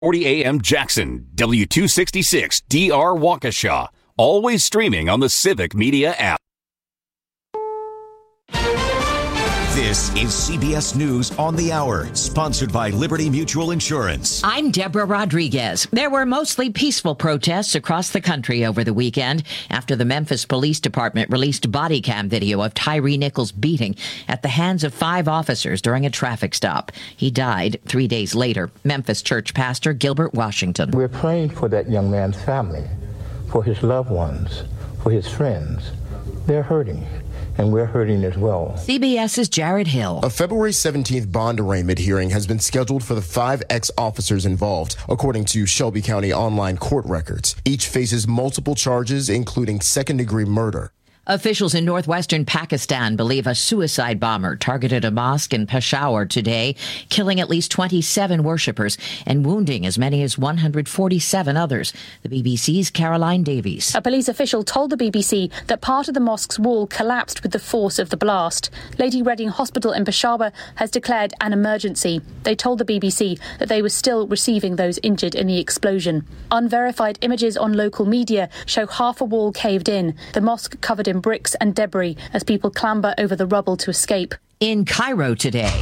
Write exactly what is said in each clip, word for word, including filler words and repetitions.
forty A M Jackson, W two sixty-six D R Waukesha. Always streaming on the Civic Media app. This is C B S News on the Hour, sponsored by Liberty Mutual Insurance. I'm Deborah Rodriguez. There were mostly peaceful protests across the country over the weekend after the Memphis Police Department released body cam video of Tyree Nichols' beating at the hands of five officers during a traffic stop. He died three days later. Memphis church pastor Gilbert Washington. We're praying for that young man's family, for his loved ones, for his friends. They're hurting. And we're hurting as well. CBS's Jared Hill. A February seventeenth bond arraignment hearing has been scheduled for the five ex-officers involved, according to Shelby County online court records. Each faces multiple charges, including second-degree murder. Officials in northwestern Pakistan believe a suicide bomber targeted a mosque in Peshawar today, killing at least twenty-seven worshippers and wounding as many as one hundred forty-seven others. The B B C's Caroline Davies. A police official told the B B C that part of the mosque's wall collapsed with the force of the blast. Lady Reading Hospital in Peshawar has declared an emergency. They told the B B C that they were still receiving those injured in the explosion. Unverified images on local media show half a wall caved in, the mosque covered in bricks and debris as people clamber over the rubble to escape. In Cairo today,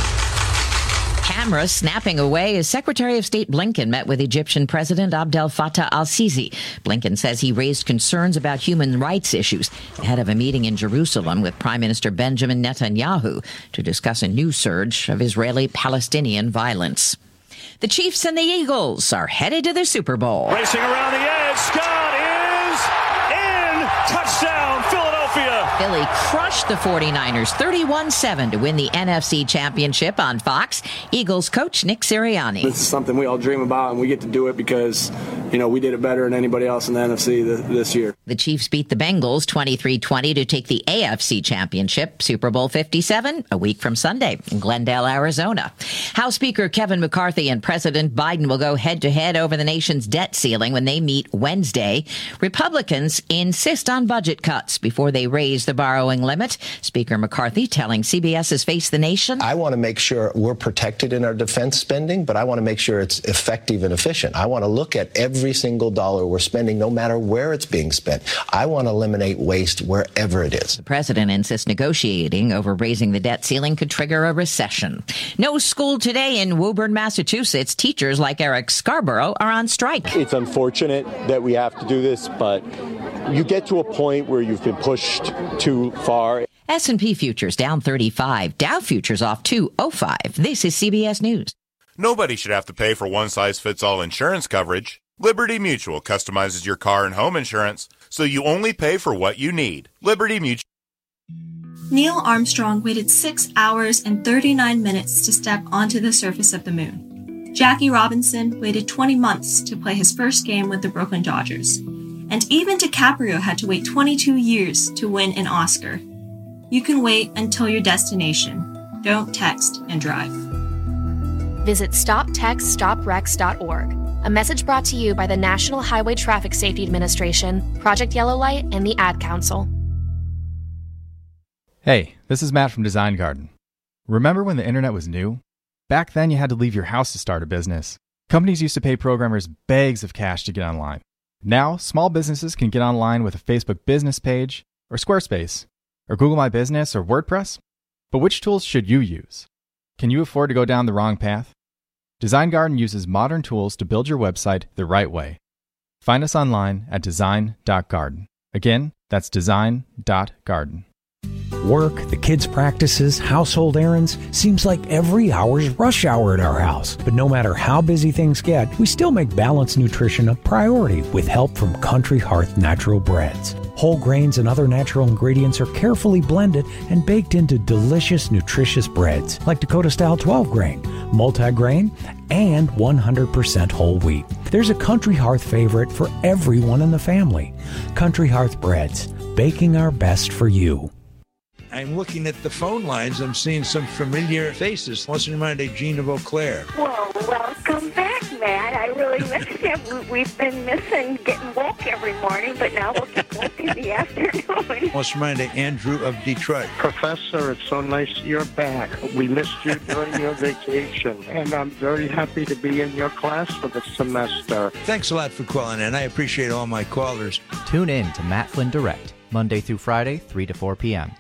cameras snapping away as Secretary of State Blinken met with Egyptian President Abdel Fattah al-Sisi. Blinken says he raised concerns about human rights issues ahead of a meeting in Jerusalem with Prime Minister Benjamin Netanyahu to discuss a new surge of Israeli-Palestinian violence. The Chiefs and the Eagles are headed to the Super Bowl. Racing around the edge, Scott is in! Touchdown, Philadelphia! Philly crushed the forty-niners thirty-one seven to win the N F C Championship on Fox. Eagles coach Nick Sirianni. This is something we all dream about, and we get to do it because, you know, we did it better than anybody else in the N F C th- this year. The Chiefs beat the Bengals twenty-three twenty to take the A F C Championship. Super Bowl fifty-seven, a week from Sunday in Glendale, Arizona. House Speaker Kevin McCarthy and President Biden will go head-to-head over the nation's debt ceiling when they meet Wednesday. Republicans insist on budget cuts before they raise the borrowing limit. Speaker McCarthy telling CBS's Face the Nation. I want to make sure we're protected in our defense spending, but I want to make sure it's effective and efficient. I want to look at every single dollar we're spending, no matter where it's being spent. I want to eliminate waste wherever it is. The president insists negotiating over raising the debt ceiling could trigger a recession. No school today in Woburn, Massachusetts. Teachers like Eric Scarborough are on strike. It's unfortunate that we have to do this, but you get to a point where you've been pushed too far. S and P futures down thirty-five. Dow futures off two oh five. This is C B S News. Nobody should have to pay for one-size-fits-all insurance coverage. Liberty Mutual customizes your car and home insurance so you only pay for what you need. Liberty Mutual. Neil Armstrong waited six hours and thirty-nine minutes to step onto the surface of the moon. Jackie Robinson waited twenty months to play his first game with the Brooklyn Dodgers. And even DiCaprio had to wait twenty-two years to win an Oscar. You can wait until your destination. Don't text and drive. Visit stop text stop wrecks dot org. A message brought to you by the National Highway Traffic Safety Administration, Project Yellow Light, and the Ad Council. Hey, this is Matt from Design Garden. Remember when the internet was new? Back then you had to leave your house to start a business. Companies used to pay programmers bags of cash to get online. Now, small businesses can get online with a Facebook business page, or Squarespace, or Google My Business, or WordPress. But which tools should you use? Can you afford to go down the wrong path? Design Garden uses modern tools to build your website the right way. Find us online at design dot garden. Again, that's design dot garden. Work, the kids' practices, household errands, seems like every hour's rush hour at our house. But no matter how busy things get, we still make balanced nutrition a priority with help from Country Hearth Natural Breads. Whole grains and other natural ingredients are carefully blended and baked into delicious, nutritious breads like Dakota-style twelve-grain, multi-grain, and one hundred percent whole wheat. There's a Country Hearth favorite for everyone in the family. Country Hearth Breads, baking our best for you. I'm looking at the phone lines. I'm seeing some familiar faces. What's in mind, Gina Vauclair? Well, welcome back, Matt. I really missed you. We've been missing getting woke every morning, but now we'll get woke in the afternoon. What's in mind, Andrew of Detroit? Professor, it's so nice you're back. We missed you during your vacation, and I'm very happy to be in your class for the semester. Thanks a lot for calling in. I appreciate all my callers. Tune in to Matt Flynn Direct, Monday through Friday, three to four p.m.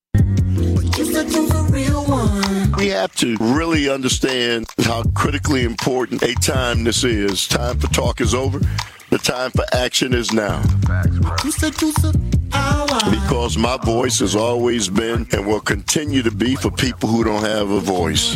We have to really understand how critically important a time this is. Time for talk is over. The time for action is now. Because my voice has always been and will continue to be for people who don't have a voice.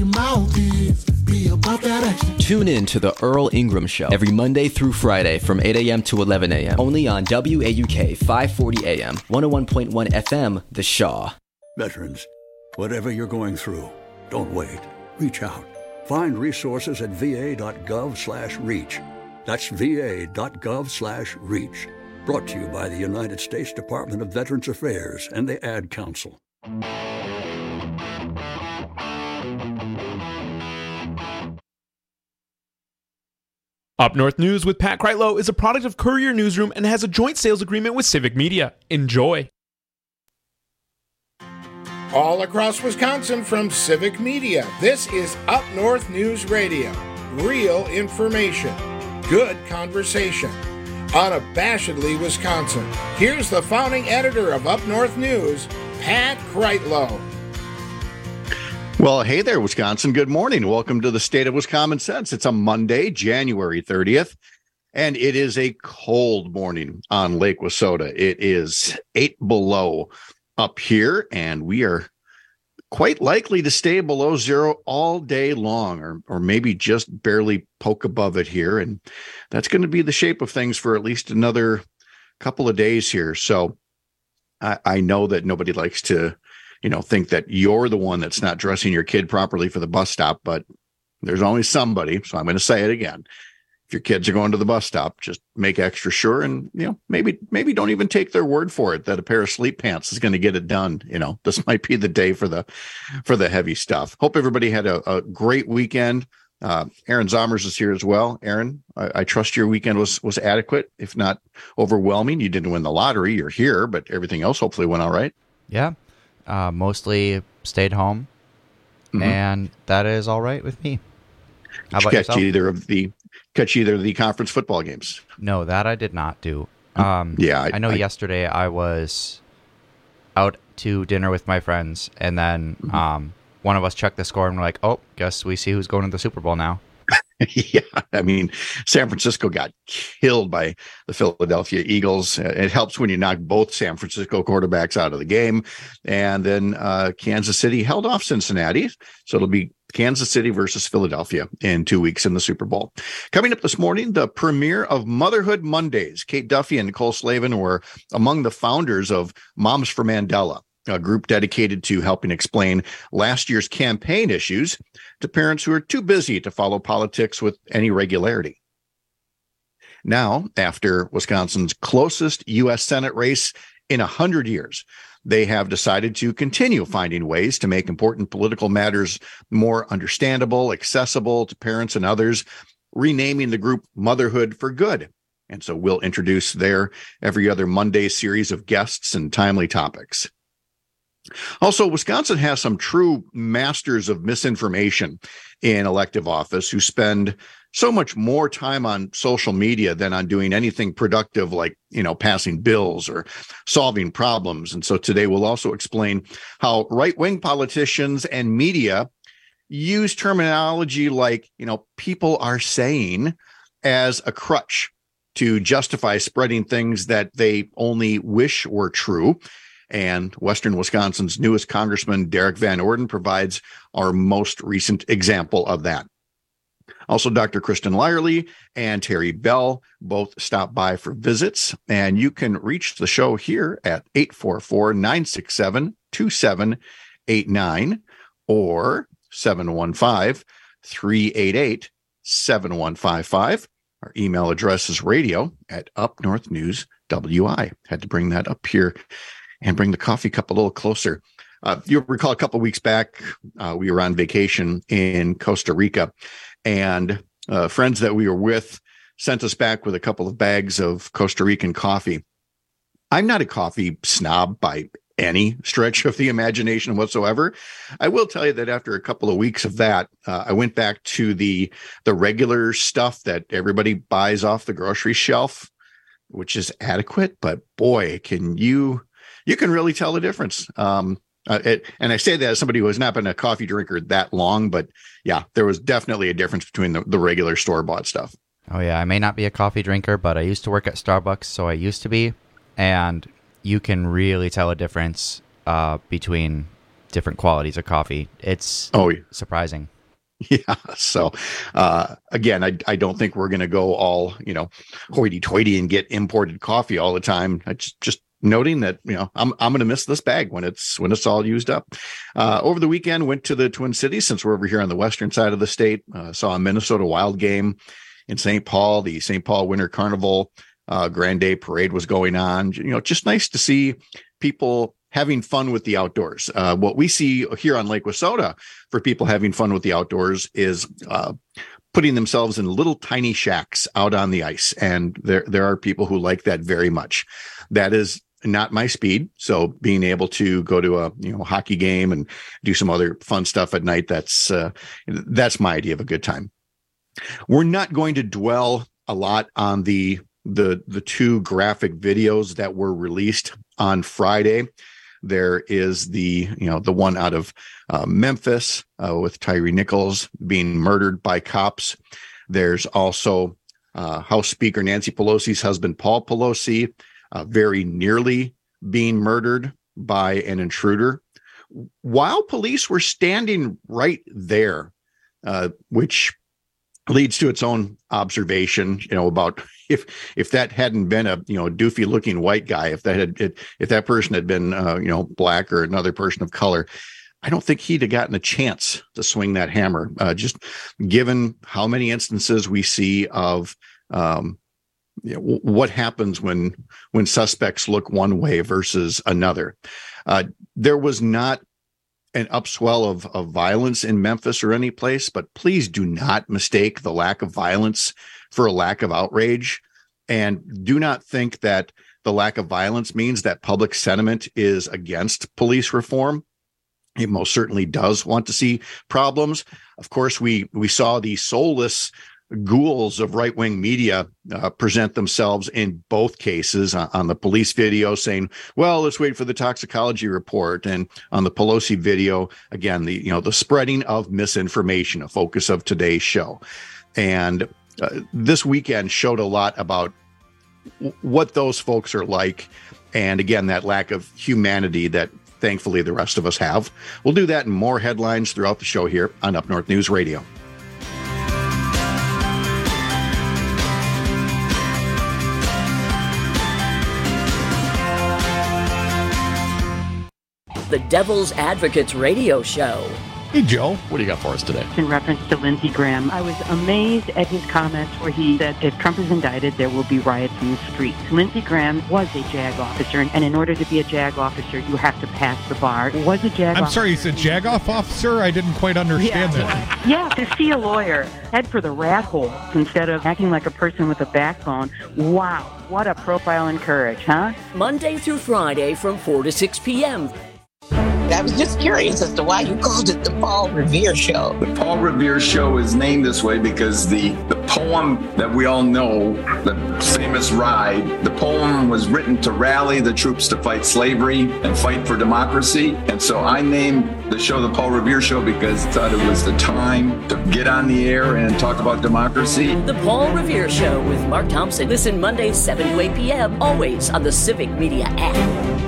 Tune in to The Earl Ingram Show every Monday through Friday from eight a.m. to eleven a.m. Only on W A U K five forty A M, one oh one point one F M, The Shaw. Veterans, whatever you're going through, don't wait. Reach out. Find resources at va.gov slash reach. That's va.gov slash reach. Brought to you by the United States Department of Veterans Affairs and the Ad Council. Up North News with Pat Kreitlow is a product of Courier Newsroom and has a joint sales agreement with Civic Media. Enjoy. All across Wisconsin from Civic Media, this is Up North News Radio. Real information. Good conversation. Unabashedly Wisconsin. Here's the founding editor of Up North News, Pat Kreitlow. Well, hey there, Wisconsin. Good morning. Welcome to the State of Wisconsin Sense. It's a Monday, January thirtieth, and it is a cold morning on Lake Wissota. It is eight below up here, and we are quite likely to stay below zero all day long, or or maybe just barely poke above it here. And that's going to be the shape of things for at least another couple of days here. So I, I know that nobody likes to, you know, think that you're the one that's not dressing your kid properly for the bus stop, but there's always somebody. So I'm going to say it again. If your kids are going to the bus stop, just make extra sure, and, you know, maybe, maybe don't even take their word for it that a pair of sleep pants is going to get it done. You know, this might be the day for the, for the heavy stuff. Hope everybody had a, a great weekend. Uh, Aaron Zomers is here as well. Aaron, I, I trust your weekend was, was adequate, if not overwhelming. You didn't win the lottery. You're here, but everything else hopefully went all right. Yeah. Uh, mostly stayed home, mm-hmm. and that is all right with me. How Did about you catch yourself? either of the catch either of the conference football games? No, that I did not do. Um, yeah, I, I know I, yesterday I was out to dinner with my friends, and then mm-hmm. um, one of us checked the score, and we're like, "Oh, guess we see who's going to the Super Bowl now." Yeah, I mean, San Francisco got killed by the Philadelphia Eagles. It helps when you knock both San Francisco quarterbacks out of the game. And then uh, Kansas City held off Cincinnati. So it'll be Kansas City versus Philadelphia in two weeks in the Super Bowl. Coming up this morning, the premiere of Motherhood Mondays. Kate Duffy and Nicole Slavin were among the founders of Moms for Mandela, a group dedicated to helping explain last year's campaign issues to parents who are too busy to follow politics with any regularity. Now, after Wisconsin's closest U S Senate race in one hundred years, they have decided to continue finding ways to make important political matters more understandable, accessible to parents and others, renaming the group Motherhood for Good. And so we'll introduce their every other Monday series of guests and timely topics. Also, Wisconsin has some true masters of misinformation in elective office who spend so much more time on social media than on doing anything productive like, you know, passing bills or solving problems. And so today we'll also explain how right-wing politicians and media use terminology like, you know, people are saying as a crutch to justify spreading things that they only wish were true. And Western Wisconsin's newest Congressman, Derek Van Orden, provides our most recent example of that. Also, Doctor Kristen Lyerly and Terry Bell both stop by for visits, and you can reach the show here at eight four four, nine six seven, two seven eight nine or seven one five, three eight eight, seven one five five. Our email address is radio at upnorthnews.wi. Had to bring that up here and bring the coffee cup a little closer. Uh, you'll recall a couple of weeks back, uh, we were on vacation in Costa Rica, and uh, friends that we were with sent us back with a couple of bags of Costa Rican coffee. I'm not a coffee snob by any stretch of the imagination whatsoever. I will tell you that after a couple of weeks of that, uh, I went back to the the regular stuff that everybody buys off the grocery shelf, which is adequate. But boy, can you you can really tell the difference. Um, uh, it, and I say that as somebody who has not been a coffee drinker that long, but yeah, there was definitely a difference between the, the regular store bought stuff. Oh yeah, I may not be a coffee drinker, but I used to work at Starbucks, so I used to be, and you can really tell a difference uh, between different qualities of coffee. It's oh, surprising. Yeah. So, uh, again, I, I don't think we're going to go all, you know, hoity-toity and get imported coffee all the time. I just, just noting that, you know, I'm, I'm going to miss this bag when it's, when it's all used up. Uh, over the weekend, went to the Twin Cities, since we're over here on the western side of the state, uh, saw a Minnesota Wild game in Saint Paul. The Saint Paul Winter Carnival uh, Grand Day Parade was going on. You know, just nice to see people having fun with the outdoors. Uh, what we see here on Lake Wissota for people having fun with the outdoors is uh, putting themselves in little tiny shacks out on the ice. And there, there are people who like that very much. That is not my speed. So being able to go to a, you know, hockey game and do some other fun stuff at night, that's, uh, that's my idea of a good time. We're not going to dwell a lot on the, the, the two graphic videos that were released on Friday. There is the, you know, the one out of uh, Memphis uh, with Tyree Nichols being murdered by cops. There's also uh, House Speaker Nancy Pelosi's husband, Paul Pelosi, uh, very nearly being murdered by an intruder while police were standing right there, uh, which leads to its own observation, you know, about if if that hadn't been a, you know, doofy looking white guy, if that had it, if that person had been, uh, you know, black or another person of color, I don't think he'd have gotten a chance to swing that hammer. Uh, just given how many instances we see of um, you know, w- what happens when when suspects look one way versus another. Uh, there was not an upswell of, of violence in Memphis or any place, but please do not mistake the lack of violence for a lack of outrage. And do not think that the lack of violence means that public sentiment is against police reform. It most certainly does want to see problems. Of course, we, we saw the soulless ghouls of right-wing media uh, present themselves in both cases on, on the police video saying, well, let's wait for the toxicology report. And on the Pelosi video, again, the, you know, the spreading of misinformation, a focus of today's show. And uh, this weekend showed a lot about w- what those folks are like. And again, that lack of humanity that thankfully the rest of us have. We'll do that in more headlines throughout the show here on Up North News Radio. The Devil's Advocates Radio Show. Hey, Joe, what do you got for us today? In reference to Lindsey Graham, I was amazed at his comments where he said if Trump is indicted, there will be riots in the streets. Lindsey Graham was a JAG officer, and in order to be a JAG officer, you have to pass the bar. Was a JAG I'm officer. sorry, you said JAG-off officer? I didn't quite understand yeah. that. Yeah, to see a lawyer head for the rat hole instead of acting like a person with a backbone. Wow, what a profile in courage, huh? Monday through Friday from four to six p.m. I was just curious as to why you called it the Paul Revere Show. The Paul Revere Show is named this way because the, the poem that we all know, the famous Ride, the poem was written to rally the troops to fight slavery and fight for democracy. And so I named the show the Paul Revere Show because I thought it was the time to get on the air and talk about democracy. The Paul Revere Show with Mark Thompson. Listen Mondays seven to eight p.m. always on the Civic Media app.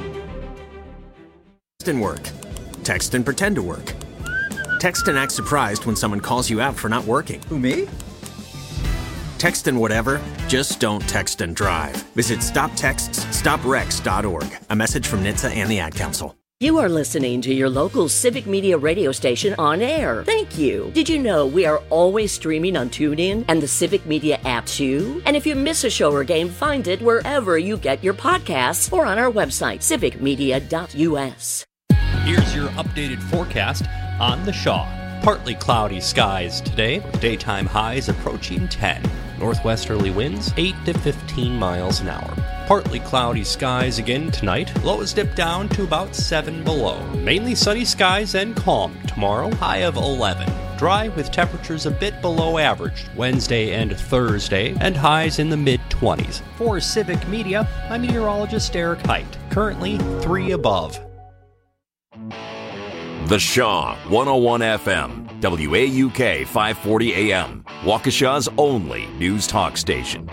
And work. Text and pretend to work. Text and act surprised when someone calls you out for not working. Who, me? Text and whatever, just don't text and drive. Visit stop texts stop wrecks dot org. A message from N H T S A and the Ad Council. You are listening to your local Civic Media radio station on air. Thank you. Did you know we are always streaming on TuneIn and the Civic Media app too? And if you miss a show or game, find it wherever you get your podcasts or on our website, civic media dot u s. Here's your updated forecast on the Shaw. Partly cloudy skies today, daytime highs approaching ten. Northwesterly winds eight to fifteen miles an hour. Partly cloudy skies again tonight, lows dip down to about seven below. Mainly sunny skies and calm tomorrow, high of eleven. Dry with temperatures a bit below average Wednesday and Thursday, and highs in the mid-twenties. For Civic Media, I'm meteorologist Eric Height, currently three above. The Shaw, one oh one F M, W A U K five forty A M, Waukesha's only news talk station.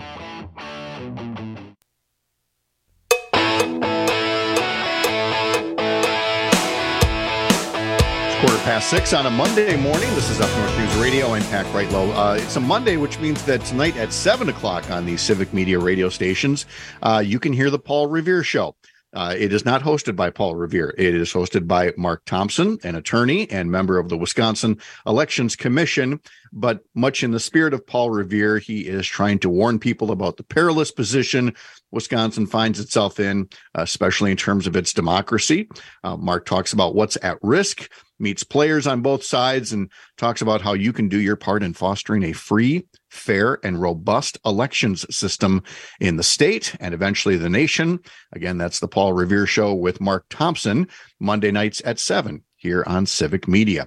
Quarter past six on a Monday morning. This is Up North News Radio. I'm Pat Wright-Low. Uh, it's a Monday, which means that tonight at seven o'clock on the Civic Media radio stations, uh, you can hear the Paul Revere Show. Uh, it is not hosted by Paul Revere. It is hosted by Mark Thompson, an attorney and member of the Wisconsin Elections Commission. But much in the spirit of Paul Revere, he is trying to warn people about the perilous position Wisconsin finds itself in, especially in terms of its democracy. Uh, Mark talks about what's at risk, meets players on both sides, and talks about how you can do your part in fostering a free, fair, and robust elections system in the state and eventually the nation. Again, that's the Paul Revere Show with Mark Thompson, Monday nights at seven here on Civic Media.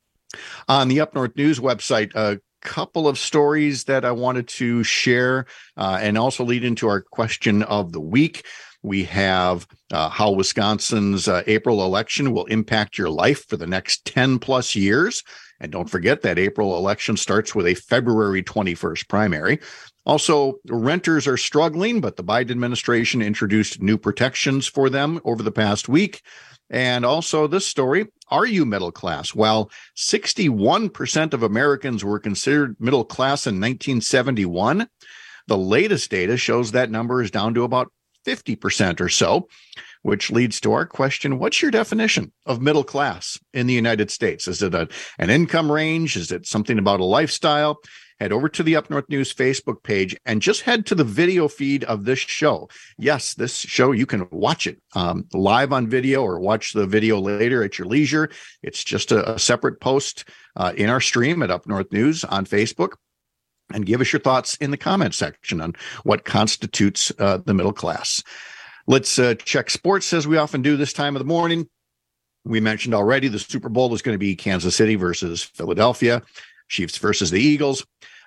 On the Up North News website, a couple of stories that I wanted to share uh, and also lead into our question of the week. We have uh, how Wisconsin's uh, April election will impact your life for the next ten plus years. And don't forget that April election starts with a February twenty-first primary. Also, renters are struggling, but the Biden administration introduced new protections for them over the past week. And also this story, are you middle class? While sixty-one percent of Americans were considered middle class in nineteen seventy-one, the latest data shows that number is down to about fifty percent or so, which leads to our question, what's your definition of middle class in the United States? Is it a, an income range? Is it something about a lifestyle? Head over to the Up North News Facebook page and just head to the video feed of this show. Yes, this show, you can watch it um, live on video or watch the video later at your leisure. It's just a, a separate post uh, in our stream at Up North News on Facebook. And give us your thoughts in the comment section on what constitutes uh, the middle class. Let's uh, check sports as we often do this time of the morning. We mentioned already the Super Bowl is going to be Kansas City versus Philadelphia, Chiefs versus the Eagles.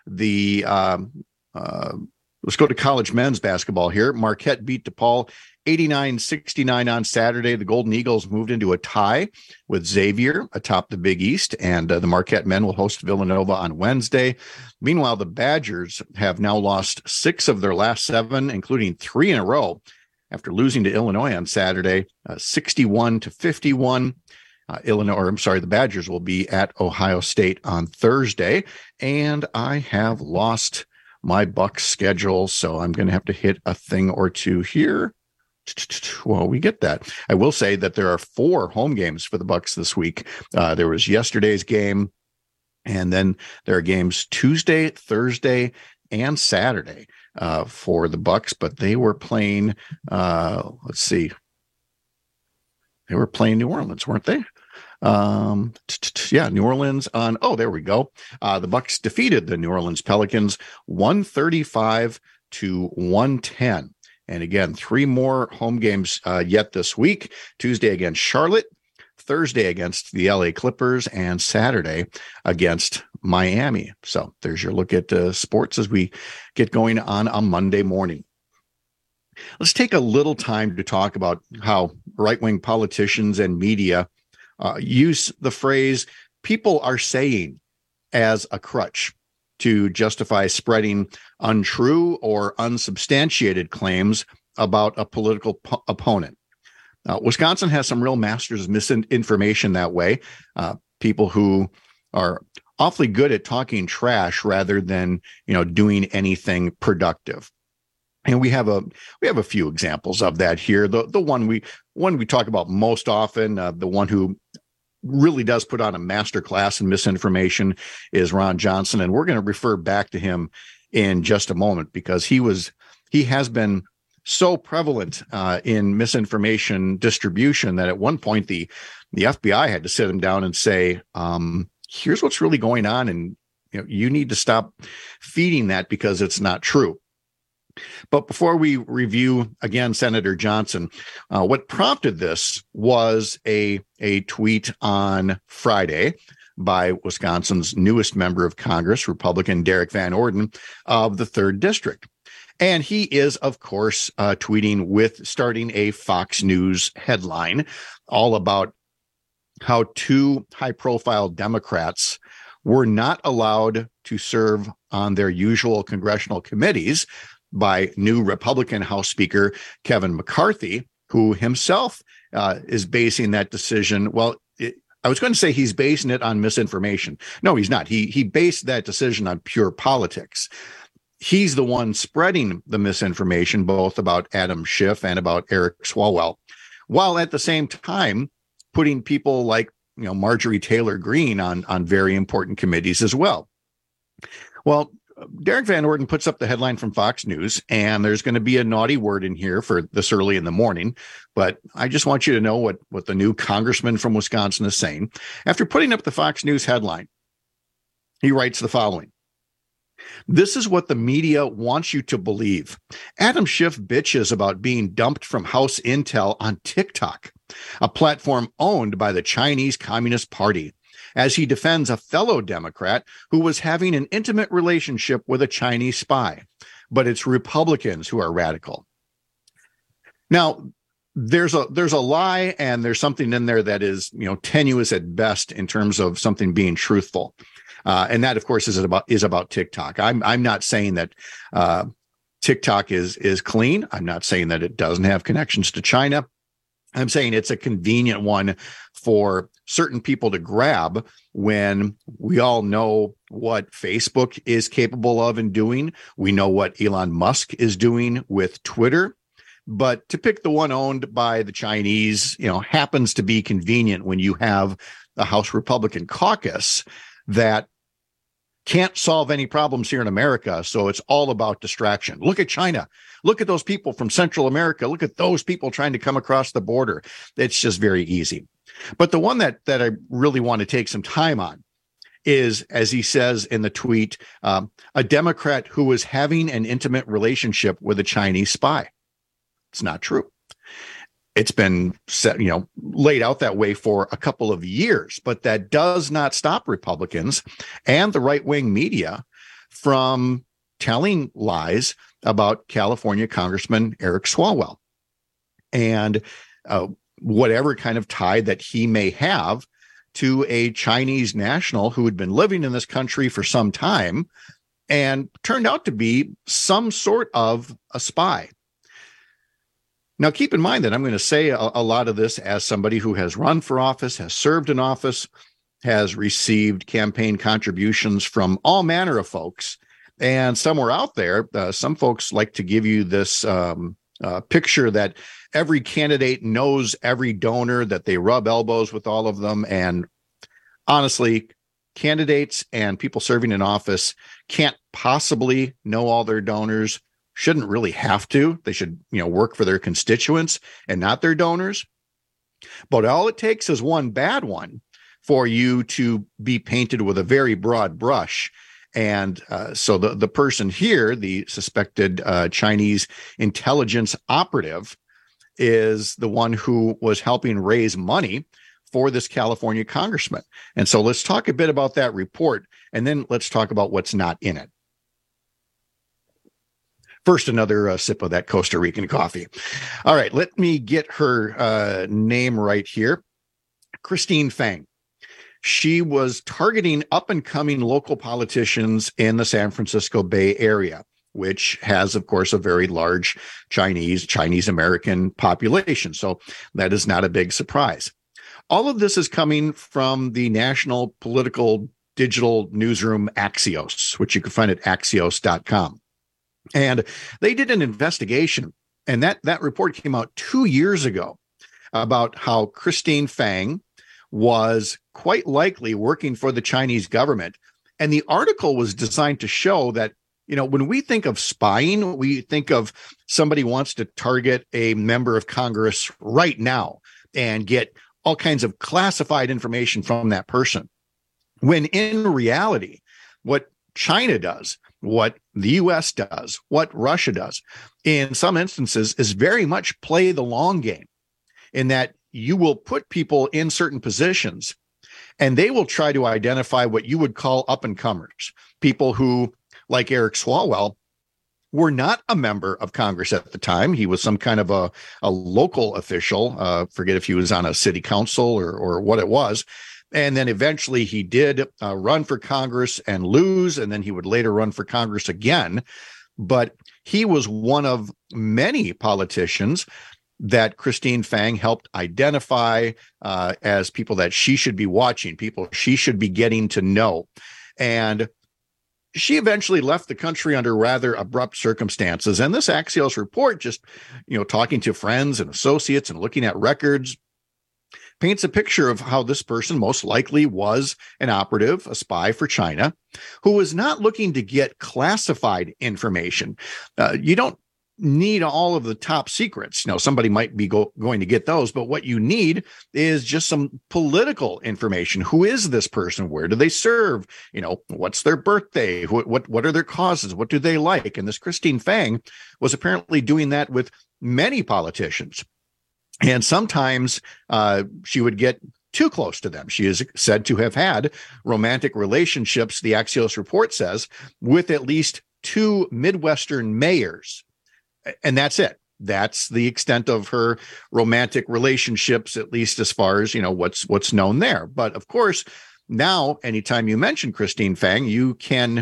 The um, uh, let's go to college men's basketball here. Marquette beat DePaul eighty-nine sixty-nine on Saturday. The Golden Eagles moved into a tie with Xavier atop the Big East, and uh, the Marquette men will host Villanova on Wednesday. Meanwhile, the Badgers have now lost six of their last seven, including three in a row, after losing to Illinois on Saturday, uh, sixty-one to fifty-one. Uh, Illinois, or I'm sorry, the Badgers will be at Ohio State on Thursday, and I have lost my Bucs schedule, so I'm going to have to hit a thing or two here. Well, we get that. I will say that there are four home games for the Bucs this week. Uh, there was yesterday's game, and then there are games Tuesday, Thursday, and Saturday uh, for the Bucs. But they were playing. Uh, let's see, they were playing New Orleans, weren't they? Um, yeah, New Orleans on. Oh, there we go. Uh, the Bucs defeated the New Orleans Pelicans one thirty-five to one ten. And again, three more home games uh, yet this week. Tuesday against Charlotte, Thursday against the L A Clippers, and Saturday against Miami. So there's your look at uh, sports as we get going on a Monday morning. Let's take a little time to talk about how right-wing politicians and media uh, use the phrase people are saying as a crutch to justify spreading untrue or unsubstantiated claims about a political po- opponent. Uh, Wisconsin has some real masters of misinformation that way. Uh, people who are awfully good at talking trash rather than, you know, doing anything productive. And we have a we have a few examples of that here. The the one we one we talk about most often, uh, the one who really does put on a master class in misinformation, is Ron Johnson, and we're going to refer back to him in just a moment, because he was he has been so prevalent uh, in misinformation distribution that at one point the the F B I had to sit him down and say, um, "Here's what's really going on, and you know, you need to stop feeding that because it's not true." But before we review again Senator Johnson, uh, what prompted this was a, a tweet on Friday by Wisconsin's newest member of Congress, Republican Derek Van Orden of the third District. And he is, of course, uh, tweeting with starting a Fox News headline all about how two high-profile Democrats were not allowed to serve on their usual congressional committees by new Republican House Speaker Kevin McCarthy, who himself uh, is basing that decision. Well, it, I was going to say he's basing it on misinformation. No, he's not. He he based that decision on pure politics. He's the one spreading the misinformation, both about Adam Schiff and about Eric Swalwell, while at the same time putting people like you know Marjorie Taylor Greene on on very important committees as well. Well, Derek Van Orden puts up the headline from Fox News, and there's going to be a naughty word in here for this early in the morning, but I just want you to know what, what the new congressman from Wisconsin is saying. After putting up the Fox News headline, he writes the following: "This is what the media wants you to believe. Adam Schiff bitches about being dumped from House Intel on TikTok, a platform owned by the Chinese Communist Party, as he defends a fellow Democrat who was having an intimate relationship with a Chinese spy. But it's Republicans who are radical." Now, there's a there's a lie, and there's something in there that is, you know, tenuous at best in terms of something being truthful. Uh, and that, of course, is about is about TikTok. I'm I'm not saying that uh, TikTok is is clean. I'm not saying that it doesn't have connections to China. I'm saying it's a convenient one for certain people to grab when we all know what Facebook is capable of and doing. We know what Elon Musk is doing with Twitter. But to pick the one owned by the Chinese, you know, happens to be convenient when you have a House Republican caucus that can't solve any problems here in America. So it's all about distraction. Look at China. Look at those people from Central America. Look at those people trying to come across the border. It's just very easy. But the one that, that I really want to take some time on is, as he says in the tweet, um, a Democrat who was having an intimate relationship with a Chinese spy. It's not true. It's been set, you know, laid out that way for a couple of years, but that does not stop Republicans and the right-wing media from telling lies about California Congressman Eric Swalwell and uh, whatever kind of tie that he may have to a Chinese national who had been living in this country for some time and turned out to be some sort of a spy. Now, keep in mind that I'm going to say a, a lot of this as somebody who has run for office, has served in office, has received campaign contributions from all manner of folks. And somewhere out there, uh, some folks like to give you this um, uh, picture that every candidate knows every donor, that they rub elbows with all of them. And honestly, candidates and people serving in office can't possibly know all their donors. Shouldn't really have to. They should, you know, work for their constituents and not their donors. But all it takes is one bad one for you to be painted with a very broad brush. And uh, so the, the person here, the suspected uh, Chinese intelligence operative, is the one who was helping raise money for this California congressman. And so let's talk a bit about that report, and then let's talk about what's not in it. First, another uh, sip of that Costa Rican coffee. All right, let me get her uh, name right here. Christine Fang. She was targeting up-and-coming local politicians in the San Francisco Bay Area, which has, of course, a very large Chinese, Chinese-American population. So that is not a big surprise. All of this is coming from the national political digital newsroom Axios, which you can find at axios dot com. And they did an investigation, and that, that report came out two years ago about how Christine Fang was quite likely working for the Chinese government. And the article was designed to show that, you know, when we think of spying, we think of somebody wants to target a member of Congress right now and get all kinds of classified information from that person. When in reality, what China does, what the U S does, what Russia does, in some instances is very much play the long game, in that you will put people in certain positions and they will try to identify what you would call up-and-comers, people who, like Eric Swalwell, were not a member of Congress at the time. He was some kind of a, a local official. Uh, forget if he was on a city council or, or what it was. And then eventually he did uh, run for Congress and lose, and then he would later run for Congress again. But he was one of many politicians that Christine Fang helped identify uh, as people that she should be watching, people she should be getting to know. And she eventually left the country under rather abrupt circumstances. And this Axios report, just, you know, talking to friends and associates and looking at records, paints a picture of how this person most likely was an operative, a spy for China, who was not looking to get classified information. Uh, you don't need all of the top secrets. You know, somebody might be go- going to get those, but what you need is just some political information. Who is this person? Where do they serve? You know, what's their birthday? What, what, what are their causes? What do they like? And this Christine Fang was apparently doing that with many politicians. And sometimes uh, she would get too close to them. She is said to have had romantic relationships, the Axios report says, with at least two Midwestern mayors. And that's it. That's the extent of her romantic relationships, at least as far as, you know, what's what's known there. But of course, now, anytime you mention Christine Fang, you can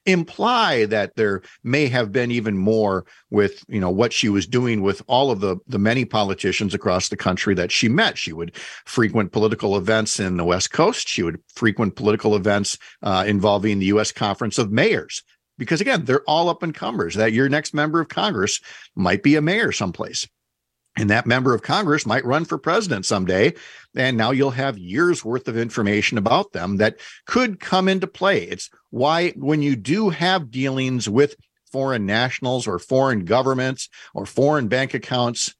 imply that there may have been even more with, you know, what she was doing with all of the, the many politicians across the country that she met. She would frequent political events in the West Coast. She would frequent political events uh, involving the U S Conference of Mayors. Because, again, they're all up-and-comers, that your next member of Congress might be a mayor someplace. And that member of Congress might run for president someday. And now you'll have years worth of information about them that could come into play. It's why when you do have dealings with foreign nationals or foreign governments or foreign bank accounts,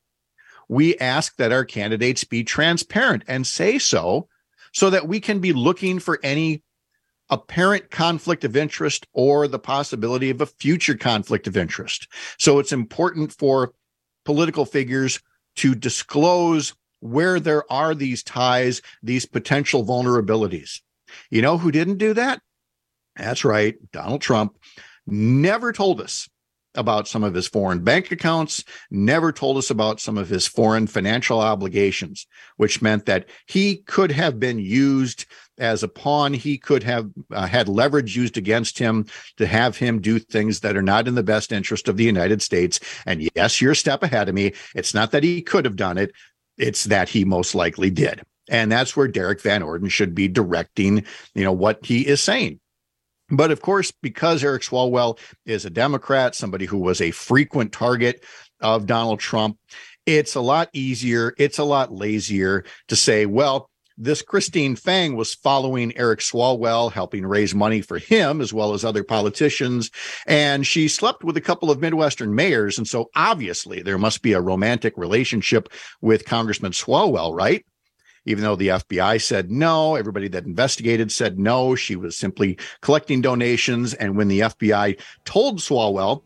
we ask that our candidates be transparent and say so, so that we can be looking for any apparent conflict of interest or the possibility of a future conflict of interest. So it's important for political figures to disclose where there are these ties, these potential vulnerabilities. You know who didn't do that? That's right, Donald Trump never told us about some of his foreign bank accounts, never told us about some of his foreign financial obligations, which meant that he could have been used as a pawn. He could have uh, had leverage used against him to have him do things that are not in the best interest of the United States. And yes, you're a step ahead of me. It's not that he could have done it. It's that he most likely did. And that's where Derek Van Orden should be directing, you know, what he is saying. But of course, because Eric Swalwell is a Democrat, somebody who was a frequent target of Donald Trump, it's a lot easier, it's a lot lazier to say, well, this Christine Fang was following Eric Swalwell, helping raise money for him as well as other politicians. And she slept with a couple of Midwestern mayors. And so obviously there must be a romantic relationship with Congressman Swalwell, right? Even though the F B I said no, everybody that investigated said no, she was simply collecting donations. And when the F B I told Swalwell,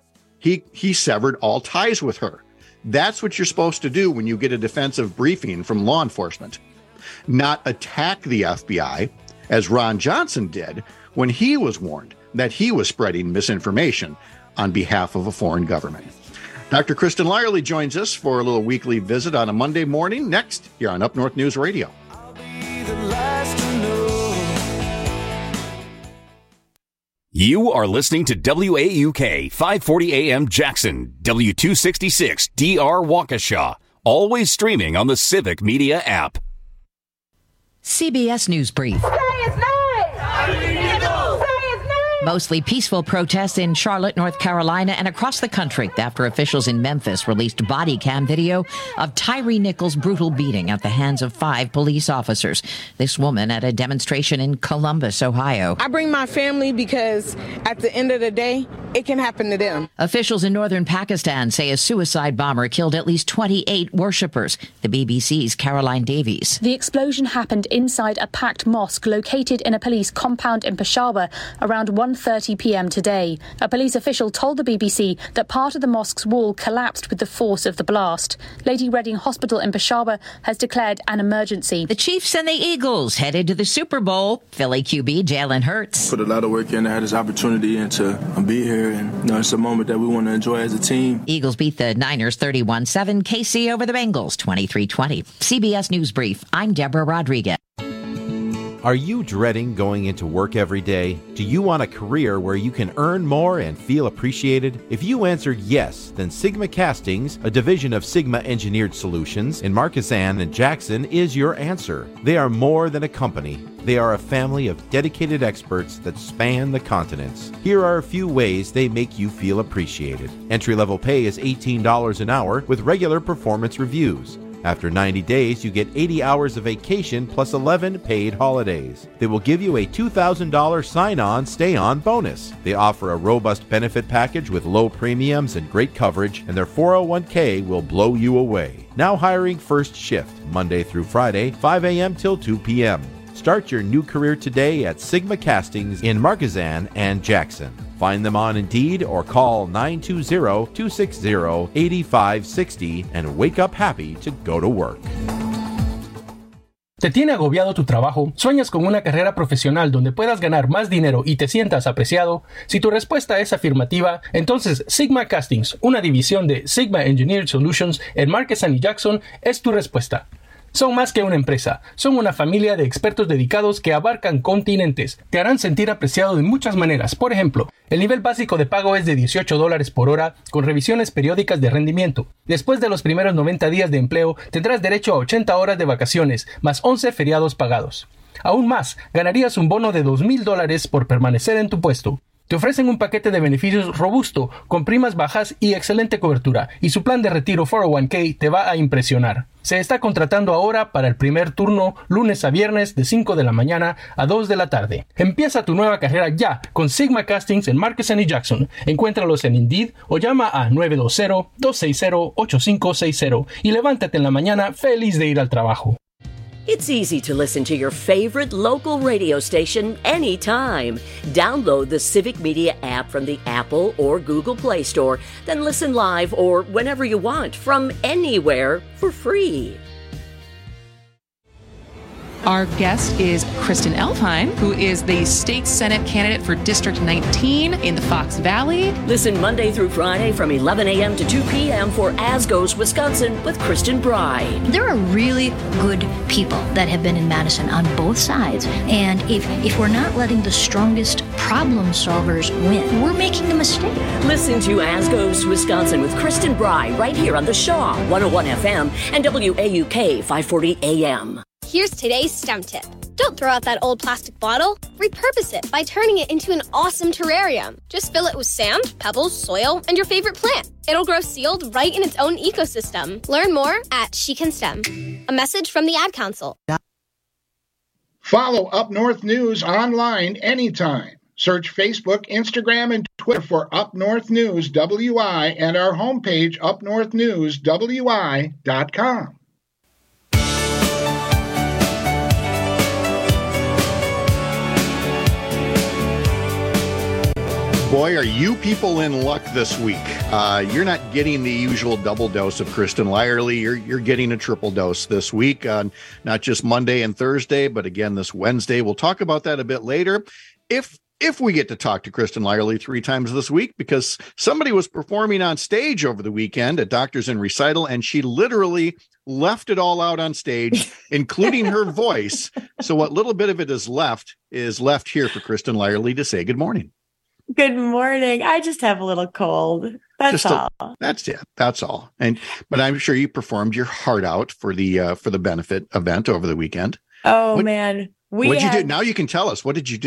he he severed all ties with her. That's what you're supposed to do when you get a defensive briefing from law enforcement. Not attack the F B I, as Ron Johnson did when he was warned that he was spreading misinformation on behalf of a foreign government. Doctor Kristen Lyerly joins us for a little weekly visit on a Monday morning, next here on Up North News Radio. You are listening to W A U K five forty A M Jackson, W two sixty-six D R Waukesha, always streaming on the Civic Media app. C B S News Brief. Mostly peaceful protests in Charlotte, North Carolina, and across the country after officials in Memphis released body cam video of Tyree Nichols' brutal beating at the hands of five police officers. This woman at a demonstration in Columbus, Ohio. I bring my family because at the end of the day, it can happen to them. Officials in northern Pakistan say a suicide bomber killed at least twenty-eight worshippers. The B B C's Caroline Davies. The explosion happened inside a packed mosque located in a police compound in Peshawar around one thirty p.m. today. A police official told the B B C that part of the mosque's wall collapsed with the force of the blast. Lady Reading Hospital in Peshawar has declared an emergency. The Chiefs and the Eagles headed to the Super Bowl. Philly Q B Jalen Hurts. Put a lot of work in. I had this opportunity and to be here, and you know, it's a moment that we want to enjoy as a team. Eagles beat the Niners thirty-one seven. K C over the Bengals twenty-three twenty. C B S News Brief. I'm Deborah Rodriguez. Are you dreading going into work every day? Do you want a career where you can earn more and feel appreciated? If you answered yes, then Sigma Castings, a division of Sigma Engineered Solutions in Markesan and Jackson, is your answer. They are more than a company. They are a family of dedicated experts that span the continents. Here are a few ways they make you feel appreciated. Entry-level pay is eighteen dollars an hour with regular performance reviews. After ninety days, you get eighty hours of vacation plus eleven paid holidays. They will give you a two thousand dollars sign-on, stay-on bonus. They offer a robust benefit package with low premiums and great coverage, and their four oh one k will blow you away. Now hiring first shift, Monday through Friday, five a.m. till two p.m. Start your new career today at Sigma Castings in Markesan and Jackson. Find them on Indeed or call nine two zero, two six zero, eight five six zero and wake up happy to go to work. ¿Te tiene agobiado tu trabajo? ¿Sueñas con una carrera profesional donde puedas ganar más dinero y te sientas apreciado? Si tu respuesta es afirmativa, entonces Sigma Castings, una división de Sigma Engineered Solutions en Markesan y Jackson, es tu respuesta. Son más que una empresa, son una familia de expertos dedicados que abarcan continentes. Te harán sentir apreciado de muchas maneras. Por ejemplo, el nivel básico de pago es de dieciocho dólares por hora con revisiones periódicas de rendimiento. Después de los primeros noventa días de empleo, tendrás derecho a ochenta horas de vacaciones, más once feriados pagados. Aún más, ganarías un bono de dos mil dólares por permanecer en tu puesto. Te ofrecen un paquete de beneficios robusto, con primas bajas y excelente cobertura, y su plan de retiro cuatro oh one k te va a impresionar. Se está contratando ahora para el primer turno, lunes a viernes de cinco de la mañana a dos de la tarde. Empieza tu nueva carrera ya con Sigma Castings en Markesan y Jackson. Encuéntralos en Indeed o llama a nueve dos cero, dos seis cero, ocho cinco seis cero y levántate en la mañana feliz de ir al trabajo. It's easy to listen to your favorite local radio station anytime. Download the Civic Media app from the Apple or Google Play Store, then listen live or whenever you want from anywhere for free. Our guest is Kristen Elfheim, who is the state Senate candidate for District nineteen in the Fox Valley. Listen Monday through Friday from eleven a.m. to two p.m. for As Goes Wisconsin with Kristen Bry. There are really good people that have been in Madison on both sides. And if, if we're not letting the strongest problem solvers win, we're making a mistake. Listen to As Goes Wisconsin with Kristen Bry right here on the Shaw one oh one F M and W A U K five forty A M. Here's today's STEM tip. Don't throw out that old plastic bottle. Repurpose it by turning it into an awesome terrarium. Just fill it with sand, pebbles, soil, and your favorite plant. It'll grow sealed right in its own ecosystem. Learn more at She Can STEM. A message from the Ad Council. Follow Up North News online anytime. Search Facebook, Instagram, and Twitter for Up North News W I and our homepage, up north news w i dot com. Boy, are you people in luck this week. Uh, you're not getting the usual double dose of Kristen Lyerly. You're you're getting a triple dose this week on not just Monday and Thursday, but again this Wednesday. We'll talk about that a bit later. If if we get to talk to Kristen Lyerly three times this week, because somebody was performing on stage over the weekend at Doctors in Recital, and she literally left it all out on stage, including her voice. So what little bit of it is left is left here for Kristen Lyerly to say good morning. Good morning. I just have a little cold. That's just all. A, that's it. That's all. And but I'm sure you performed your heart out for the uh, for the benefit event over the weekend. Oh what, man, we what'd had, you do? Now you can tell us. What did you do?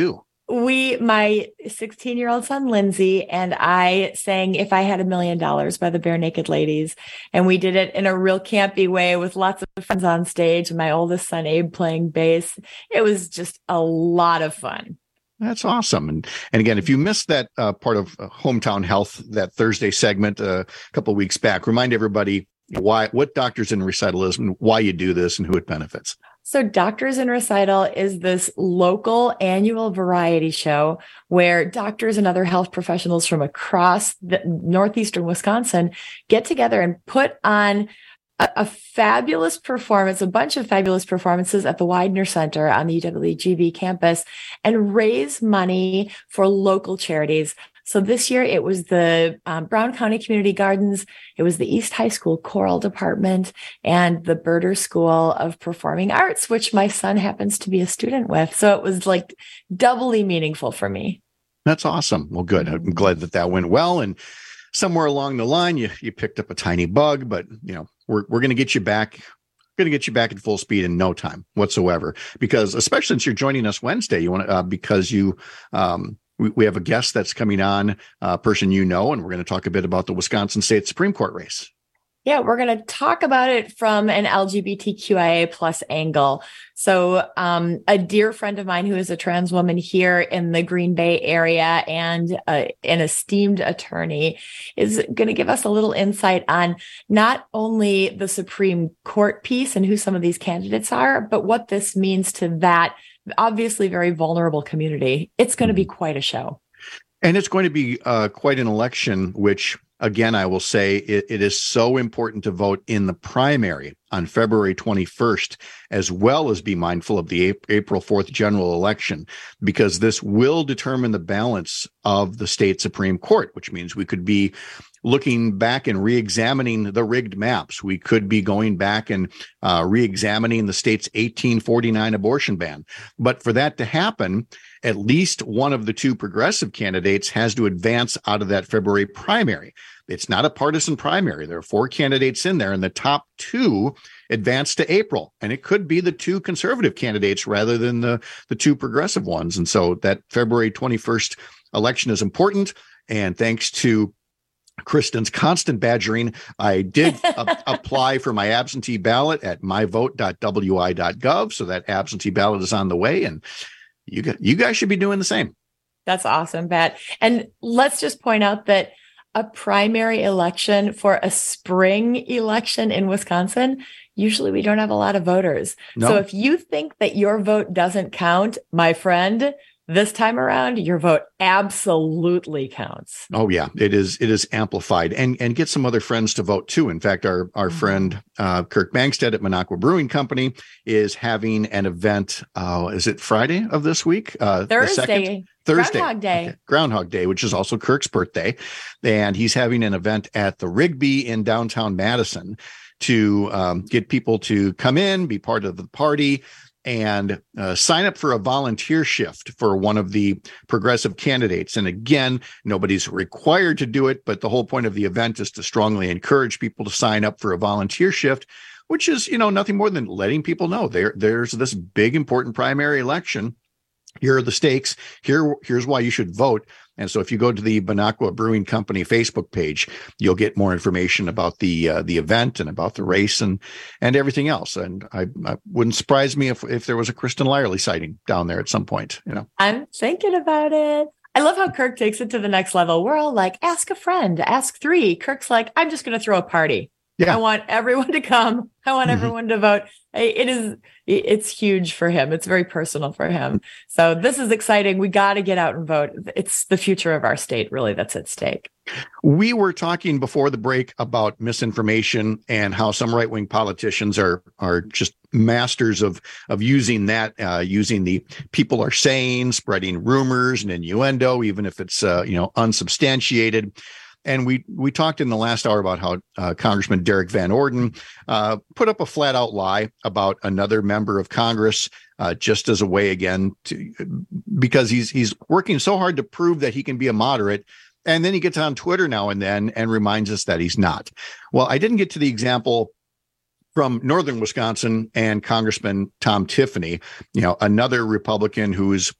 We, my sixteen-year-old son, Lindsay, and I sang If I Had a Million Dollars by the Bare Naked Ladies. And we did it in a real campy way with lots of friends on stage and my oldest son, Abe, playing bass. It was just a lot of fun. That's awesome. And and again, if you missed that uh, part of uh, Hometown Health, that Thursday segment uh, a couple of weeks back, remind everybody why, what Doctors in Recital is and why you do this and who it benefits. So Doctors in Recital is this local annual variety show where doctors and other health professionals from across the northeastern Wisconsin get together and put on a, a fabulous performance, a bunch of fabulous performances at the Widener Center on the U W G B campus and raise money for local charities. So this year it was the um, Brown County Community Gardens, it was the East High School Choral Department, and the Birder School of Performing Arts, which my son happens to be a student with. So it was like doubly meaningful for me. That's awesome. Well, good. I'm glad that that went well. And somewhere along the line, you you picked up a tiny bug, but you know we're we're going to get you back. Going to get you back at full speed in no time whatsoever. Because especially since you're joining us Wednesday, you want to uh, because you. Um, We, we have a guest that's coming on, a person you know, and we're going to talk a bit about the Wisconsin State Supreme Court race. Yeah, we're going to talk about it from an L G B T Q I A plus angle. So um, a dear friend of mine who is a trans woman here in the Green Bay area and uh, an esteemed attorney is going to give us a little insight on not only the Supreme Court piece and who some of these candidates are, but what this means to that obviously very vulnerable community. It's going to be quite a show. And it's going to be uh, quite an election, which, again, I will say it, it is so important to vote in the primary on February twenty-first, as well as be mindful of the April fourth general election, because this will determine the balance of the state Supreme Court, which means we could be looking back and re-examining the rigged maps. We could be going back and uh, re-examining the state's eighteen forty-nine abortion ban. But for that to happen, at least one of the two progressive candidates has to advance out of that February primary. It's not a partisan primary. There are four candidates in there, and the top two advance to April. And it could be the two conservative candidates rather than the, the two progressive ones. And so that February twenty-first election is important. And thanks to Kristen's constant badgering, I did a- apply for my absentee ballot at my vote dot w i dot gov. So that absentee ballot is on the way, and you got, you guys should be doing the same. That's awesome, Pat. And let's just point out that a primary election for a spring election in Wisconsin, usually we don't have a lot of voters. No. So if you think that your vote doesn't count, my friend, this time around, your vote absolutely counts. Oh, yeah, it is. It is amplified, and and get some other friends to vote too. In fact, our our mm-hmm. friend uh, Kirk Bangstead at Minocqua Brewing Company is having an event. Uh, is it Friday of this week? Uh, Thursday. Thursday. Groundhog Day. Okay. Groundhog Day, which is also Kirk's birthday, and he's having an event at the Rigby in downtown Madison to um, get people to come in, be part of the party, and uh, sign up for a volunteer shift for one of the progressive candidates. And again, nobody's required to do it, but the whole point of the event is to strongly encourage people to sign up for a volunteer shift, which is, you know, nothing more than letting people know there, there's this big, important primary election. Here are the stakes. Here, here's why you should vote. And so if you go to the Minocqua Brewing Company Facebook page, you'll get more information about the uh, the event and about the race and and everything else. And I, I wouldn't surprise me if, if there was a Kristen Lyerly sighting down there at some point. You know, I'm thinking about it. I love how Kirk takes it to the next level. We're all like, ask a friend, ask three. Kirk's like, I'm just going to throw a party. Yeah. I want everyone to come. I want mm-hmm. everyone to vote. It is, it's huge for him. It's very personal for him. So this is exciting. We got to get out and vote. It's the future of our state, really, that's at stake. We were talking before the break about misinformation and how some right-wing politicians are are just masters of of using that, uh, using the people are saying, spreading rumors and innuendo, even if it's uh, you know unsubstantiated. And we we talked in the last hour about how uh, Congressman Derek Van Orden uh, put up a flat out lie about another member of Congress, uh, just as a way, again, to because he's he's working so hard to prove that he can be a moderate. And then he gets on Twitter now and then and reminds us that he's not. Well, I didn't get to the example from northern Wisconsin and Congressman Tom Tiffany, you know, another Republican who's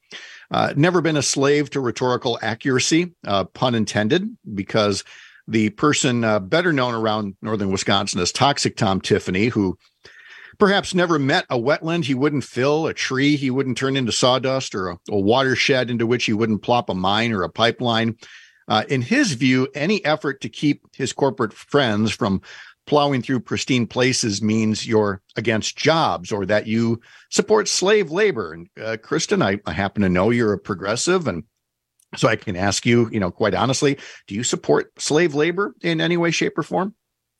Uh, never been a slave to rhetorical accuracy, uh, pun intended, because the person uh, better known around northern Wisconsin as Toxic Tom Tiffany, who perhaps never met a wetland he wouldn't fill, a tree he wouldn't turn into sawdust, or a, a watershed into which he wouldn't plop a mine or a pipeline. Uh, in his view, any effort to keep his corporate friends from plowing through pristine places means you're against jobs or that you support slave labor. And uh, Kristen, I, I happen to know you're a progressive, and so I can ask you, you know, quite honestly, do you support slave labor in any way, shape, or form?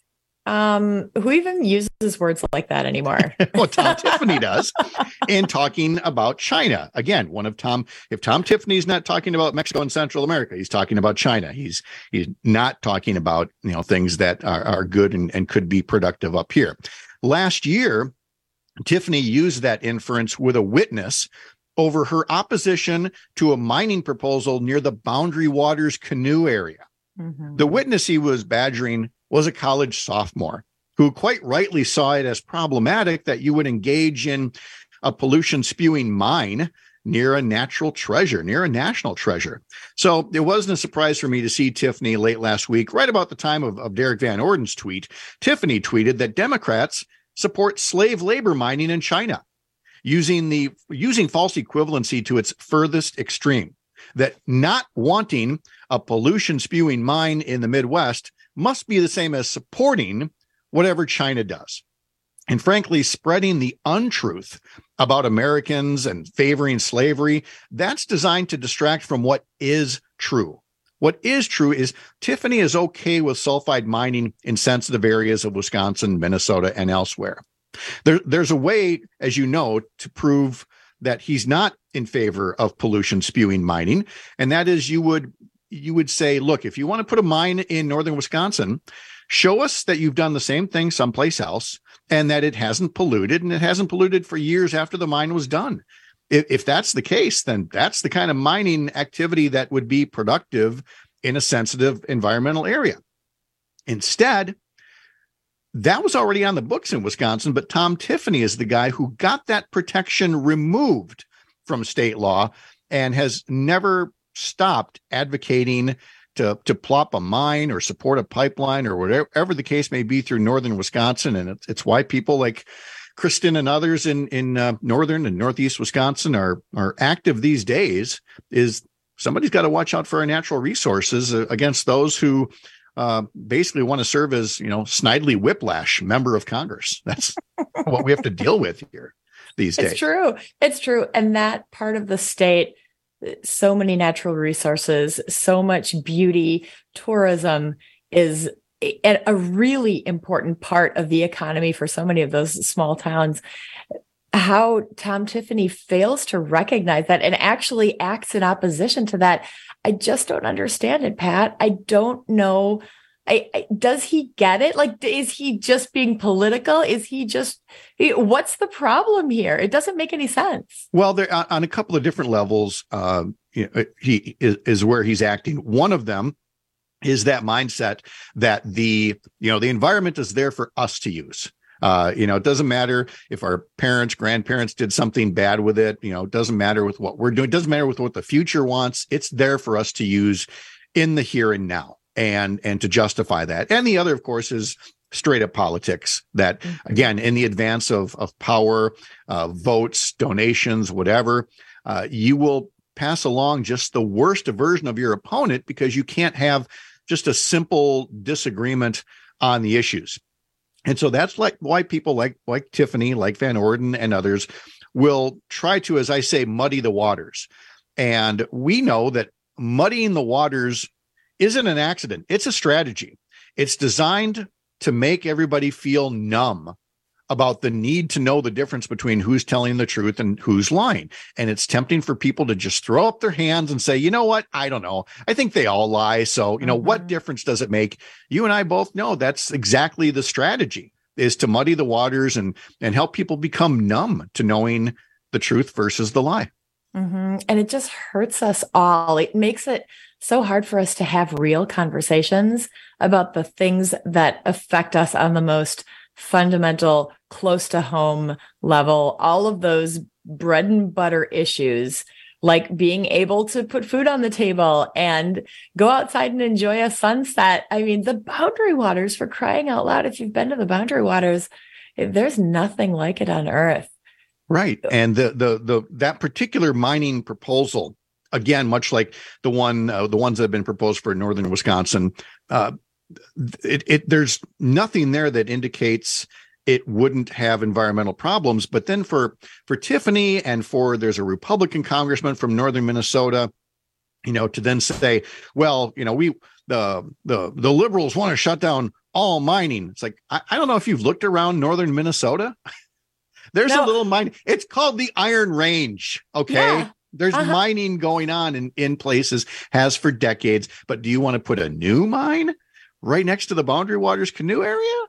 Um, who even uses words like that anymore? Well, Tom Tiffany does. And talking about China. Again, one of Tom, if Tom Tiffany's not talking about Mexico and Central America, he's talking about China. He's he's not talking about, you know, things that are, are good and, and could be productive up here. Last year, Tiffany used that inference with a witness over her opposition to a mining proposal near the Boundary Waters canoe area. Mm-hmm. The witness he was badgering was a college sophomore who quite rightly saw it as problematic that you would engage in a pollution spewing mine near a natural treasure, near a national treasure. So it wasn't a surprise for me to see Tiffany late last week, right about the time of, of Derek Van Orden's tweet. Tiffany tweeted that Democrats support slave labor mining in China, using the using false equivalency to its furthest extreme, that not wanting a pollution spewing mine in the Midwest must be the same as supporting whatever China does. And frankly, spreading the untruth about Americans and favoring slavery, that's designed to distract from what is true. What is true is Tiffany is okay with sulfide mining in sensitive areas of Wisconsin, Minnesota, and elsewhere. There, there's a way, as you know, to prove that he's not in favor of pollution spewing mining, and that is you would you would say, look, if you want to put a mine in northern Wisconsin, show us that you've done the same thing someplace else and that it hasn't polluted, and it hasn't polluted for years after the mine was done. If, if that's the case, then that's the kind of mining activity that would be productive in a sensitive environmental area. Instead, that was already on the books in Wisconsin, but Tom Tiffany is the guy who got that protection removed from state law and has never stopped advocating to, to plop a mine or support a pipeline or whatever the case may be through northern Wisconsin. And it's, it's why people like Kristen and others in, in uh, northern and northeast Wisconsin are, are active these days. Is somebody's got to watch out for our natural resources uh, against those who Uh, basically want to serve as, you know, Snidely Whiplash, member of Congress. That's what we have to deal with here these days. It's true. It's true. And that part of the state, so many natural resources, so much beauty, tourism is a, a really important part of the economy for so many of those small towns. How Tom Tiffany fails to recognize that and actually acts in opposition to that, I just don't understand it, Pat. I don't know. I, I, does he get it? Like, is he just being political? Is he just, what's the problem here? It doesn't make any sense. Well, there on a couple of different levels, uh, he is, is where he's acting. One of them is that mindset that the, you know, the environment is there for us to use. Uh, you know, it doesn't matter if our parents, grandparents did something bad with it. You know, it doesn't matter with what we're doing. It doesn't matter with what the future wants. It's there for us to use in the here and now and, and to justify that. And the other, of course, is straight up politics that, again, in the advance of, of power, uh, votes, donations, whatever, uh, you will pass along just the worst version of your opponent because you can't have just a simple disagreement on the issues. And so that's like why people like like Tiffany, like Van Orden and others will try to, as I say, muddy the waters. And we know that muddying the waters isn't an accident. It's a strategy. It's designed to make everybody feel numb about the need to know the difference between who's telling the truth and who's lying. And it's tempting for people to just throw up their hands and say, you know what? I don't know. I think they all lie. So, you know, mm-hmm. what difference does it make? You and I both know that's exactly the strategy, is to muddy the waters and, and help people become numb to knowing the truth versus the lie. Mm-hmm. And it just hurts us all. It makes it so hard for us to have real conversations about the things that affect us on the most fundamental, close to home level. All of those bread and butter issues like being able to put food on the table and go outside and enjoy a sunset. I mean, the Boundary Waters, for crying out loud, if you've been to the Boundary Waters, there's nothing like it on Earth. Right. And the the the that particular mining proposal, again, much like the one uh, the ones that have been proposed for northern Wisconsin, uh, it, it there's nothing there that indicates it wouldn't have environmental problems. But then for for Tiffany and for there's a Republican congressman from northern Minnesota, you know, to then say, well, you know, we the the the liberals want to shut down all mining. It's like, I, I don't know if you've looked around northern Minnesota. There's no. a little mine. It's called the Iron Range. Okay. Yeah. There's uh-huh. mining going on in, in places, has for decades. But do you want to put a new mine right next to the Boundary Waters canoe area?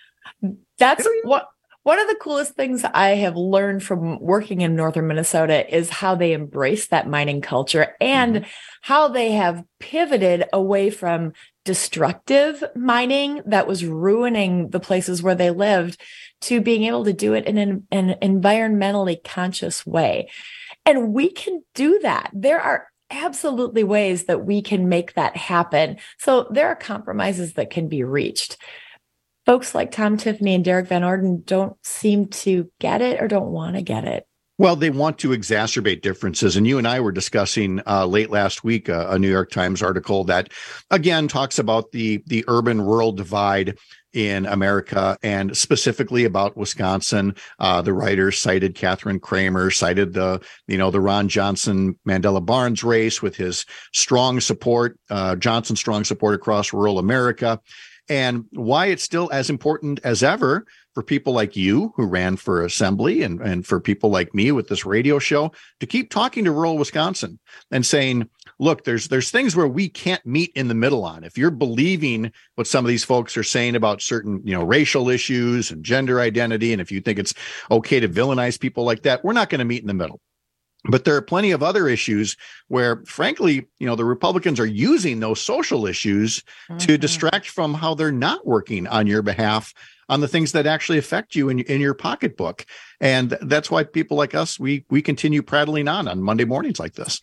That's what one of the coolest things I have learned from working in northern Minnesota is how they embrace that mining culture and mm-hmm. how they have pivoted away from destructive mining that was ruining the places where they lived to being able to do it in an, an environmentally conscious way. And we can do that. There are absolutely ways that we can make that happen. So there are compromises that can be reached. Folks like Tom Tiffany and Derek Van Orden don't seem to get it or don't want to get it. Well, they want to exacerbate differences. And you and I were discussing uh, late last week uh, a New York Times article that, again, talks about the the urban-rural divide in America and specifically about Wisconsin. Uh, the writer cited Catherine Kramer, cited the, you know, the Ron Johnson Mandela Barnes race with his strong support, uh, Johnson's strong support across rural America, and why it's still as important as ever for people like you who ran for assembly and, and for people like me with this radio show to keep talking to rural Wisconsin and saying, look, there's there's things where we can't meet in the middle on. If you're believing what some of these folks are saying about certain, you know, racial issues and gender identity, and if you think it's okay to villainize people like that, we're not going to meet in the middle. But there are plenty of other issues where, frankly, you know, the Republicans are using those social issues mm-hmm. to distract from how they're not working on your behalf on the things that actually affect you in, in your pocketbook. And that's why people like us, we we continue prattling on on Monday mornings like this.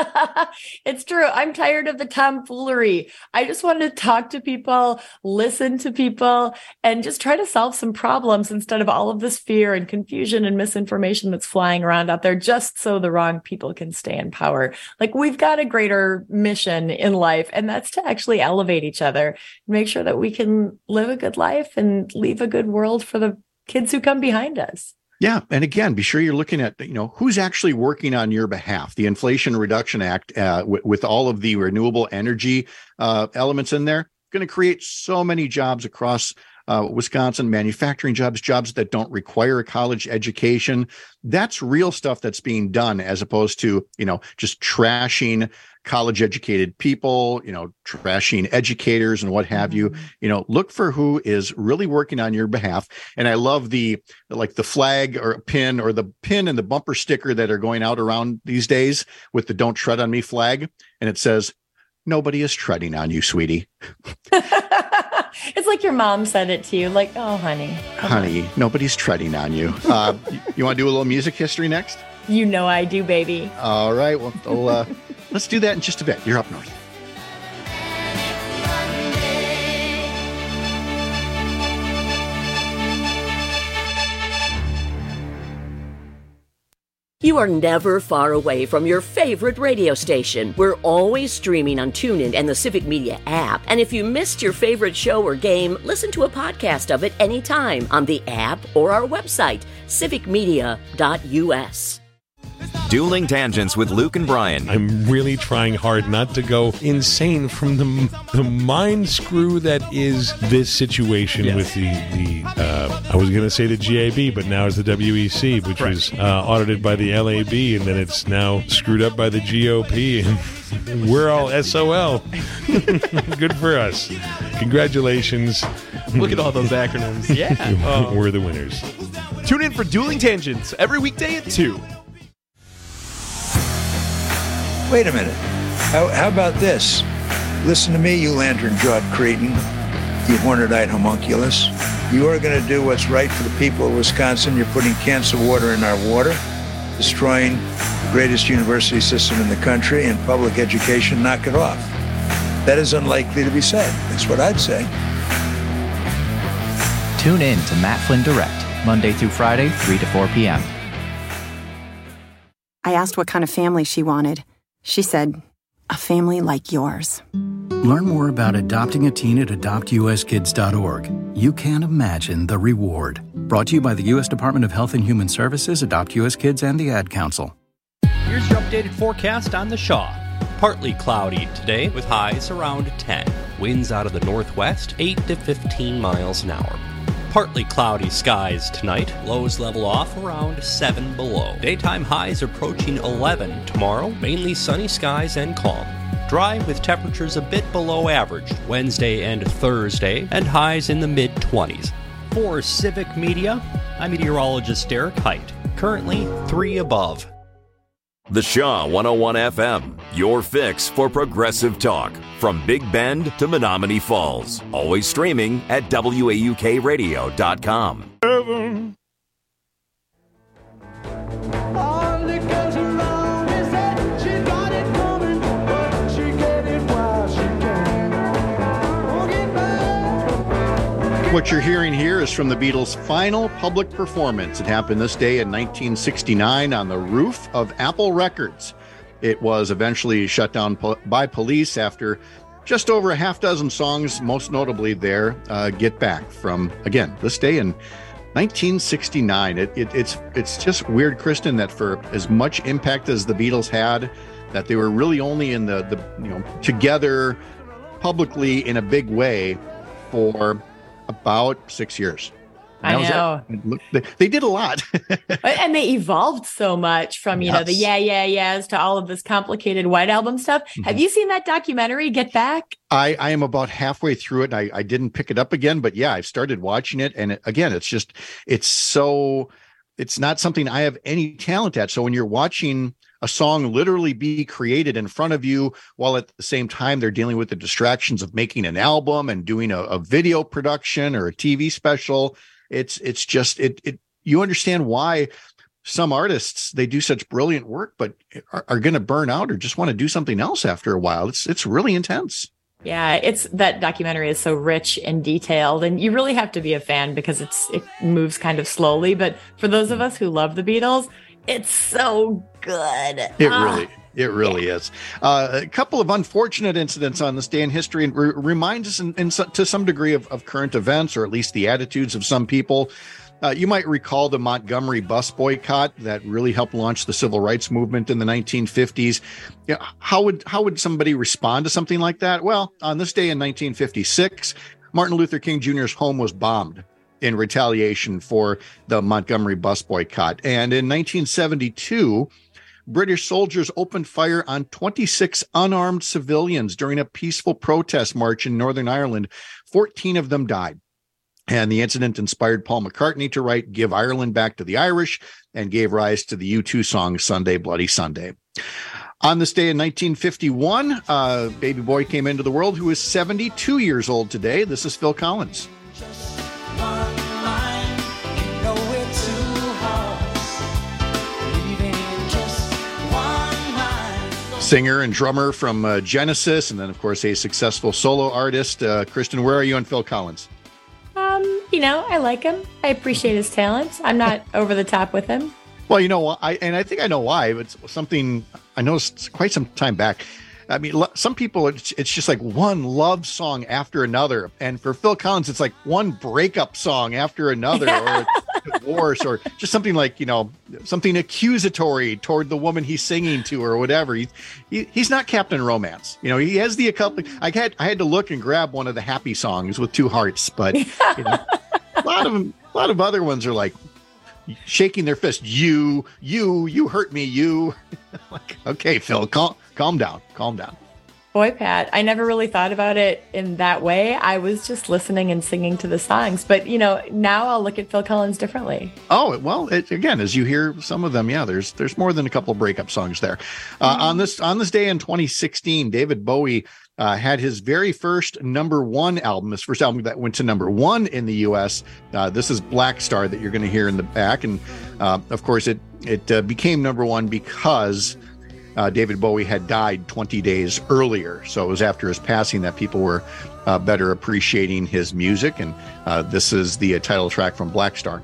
It's true. I'm tired of the tomfoolery. I just want to talk to people, listen to people, and just try to solve some problems instead of all of this fear and confusion and misinformation that's flying around out there just so the wrong people can stay in power. Like, we've got a greater mission in life, and that's to actually elevate each other, make sure that we can live a good life and leave a good world for the kids who come behind us. Yeah. And again, be sure you're looking at, you know, who's actually working on your behalf. The Inflation Reduction Act, uh, w- with all of the renewable energy uh, elements in there, going to create so many jobs across uh, Wisconsin, manufacturing jobs, jobs that don't require a college education. That's real stuff that's being done, as opposed to, you know, just trashing college educated people, you know, trashing educators and what have you. You know, look for who is really working on your behalf. And I love the, like the flag or pin or the pin and the bumper sticker that are going out around these days with the "Don't Tread on Me" flag. And it says, "Nobody is treading on you, sweetie." It's like your mom said it to you, like, "Oh, honey. Honey, on. Nobody's treading on you." Uh, you want to do a little music history next? You know I do, baby. All right. Well, we'll uh, let's do that in just a bit. You're up north. You are never far away from your favorite radio station. We're always streaming on TuneIn and the Civic Media app. And if you missed your favorite show or game, listen to a podcast of it anytime on the app or our website, civic media dot u s. Dueling Tangents with Luke and Brian. I'm really trying hard not to go insane from the the mind screw that is this situation yes. with the, the uh, I was going to say the G A B, but now it's the W E C, which right. was uh, audited by the L A B, and then it's now screwed up by the G O P, and we're all S O L. Good for us. Congratulations. Look at all those acronyms. Yeah. uh, we're the winners. Tune in for Dueling Tangents every weekday at two. Wait a minute. How, how about this? Listen to me, you lantern-jawed cretin, you horned-eyed homunculus. You are going to do what's right for the people of Wisconsin. You're putting cancer water in our water, destroying greatest university system in the country and public education knock it off. That is unlikely to be said. That's what I'd say. Tune in to Matt Flynn Direct, Monday through Friday, three to four p.m. I asked what kind of family she wanted. She said, a family like yours. Learn more about adopting a teen at adopt u s kids dot org. You can't imagine the reward. Brought to you by the U S Department of Health and Human Services, Adopt U S Kids, and the Ad Council. Here's your updated forecast on the Shaw. Partly cloudy today with highs around ten. Winds out of the northwest, eight to fifteen miles an hour. Partly cloudy skies tonight. Lows level off around seven below. Daytime highs approaching eleven tomorrow. Mainly sunny skies and calm. Dry with temperatures a bit below average Wednesday and Thursday, and highs in the mid-twenties. For Civic Media, I'm meteorologist Derek Height. Currently three above. The Shaw one oh one F M, your fix for progressive talk. From Big Bend to Menominee Falls. Always streaming at W A U K radio dot com. What you're hearing here is from the Beatles' final public performance. It happened this day in nineteen sixty-nine on the roof of Apple Records. It was eventually shut down po- by police after just over a half dozen songs, most notably their uh, Get Back from, again, this day in nineteen sixty-nine. It, it, it's it's just weird, Kristen, that for as much impact as the Beatles had, that they were really only in the, the you know, together publicly in a big way for about six years. I know. They, they did a lot. And they evolved so much from, you yes. know, the yeah, yeah, yeahs to all of this complicated White Album stuff. Mm-hmm. Have you seen that documentary, Get Back? I, I am about halfway through it, and I, I didn't pick it up again. But yeah, I've started watching it. And it, again, it's just, it's so, it's not something I have any talent at. So when you're watching a song literally be created in front of you, while at the same time they're dealing with the distractions of making an album and doing a, a video production or a T V special, it's it's just it it you understand why some artists, they do such brilliant work, but are, are going to burn out or just want to do something else after a while. It's it's really intense. Yeah, it's that documentary is so rich and detailed, and you really have to be a fan because it's it moves kind of slowly. But for those of us who love the Beatles, it's so good. It ah. really, it really yeah. is. Uh, a couple of unfortunate incidents on this day in history, and re- remind us in, in, to some degree of, of current events, or at least the attitudes of some people. Uh, you might recall the Montgomery bus boycott that really helped launch the civil rights movement in the nineteen fifties. You know, how would how would somebody respond to something like that? Well, on this day in nineteen fifty-six, Martin Luther King Junior's home was bombed in retaliation for the Montgomery bus boycott. And in nineteen seventy-two, British soldiers opened fire on twenty-six unarmed civilians during a peaceful protest march in Northern Ireland. fourteen of them died. And the incident inspired Paul McCartney to write Give Ireland Back to the Irish and gave rise to the U two song Sunday Bloody Sunday. On this day in nineteen fifty-one, a baby boy came into the world who is seventy-two years old today. This is Phil Collins. Singer and drummer from uh, Genesis, and then, of course, a successful solo artist. Uh, Kristen, where are you on Phil Collins? Um, you know, I like him. I appreciate his talents. I'm not over the top with him. Well, you know what? I and I think I know why. It's something I noticed quite some time back. I mean, some people, it's, it's just like one love song after another. And for Phil Collins, it's like one breakup song after another, or a divorce, or just something like, you know, something accusatory toward the woman he's singing to or whatever. He, he He's not Captain Romance. You know, he has the couple. I had, I had to look and grab one of the happy songs with two hearts, but you know, a lot of them, a lot of other ones are like shaking their fist. You, you, you hurt me, you. Like, okay, Phil, calm, calm down, calm down. Boy, Pat, I never really thought about it in that way. I was just listening and singing to the songs. But, you know, now I'll look at Phil Collins differently. Oh, well, it, again, as you hear some of them, yeah, there's there's more than a couple of breakup songs there. Uh, mm-hmm. On this on this day in twenty sixteen, David Bowie uh, had his very first number one album, his first album that went to number one in the U S. Uh, this is Black Star that you're going to hear in the back. And, uh, of course, it, it uh, became number one because Uh, David Bowie had died twenty days earlier. So it was after his passing that people were uh, better appreciating his music. And uh, this is the uh, title track from Black Star.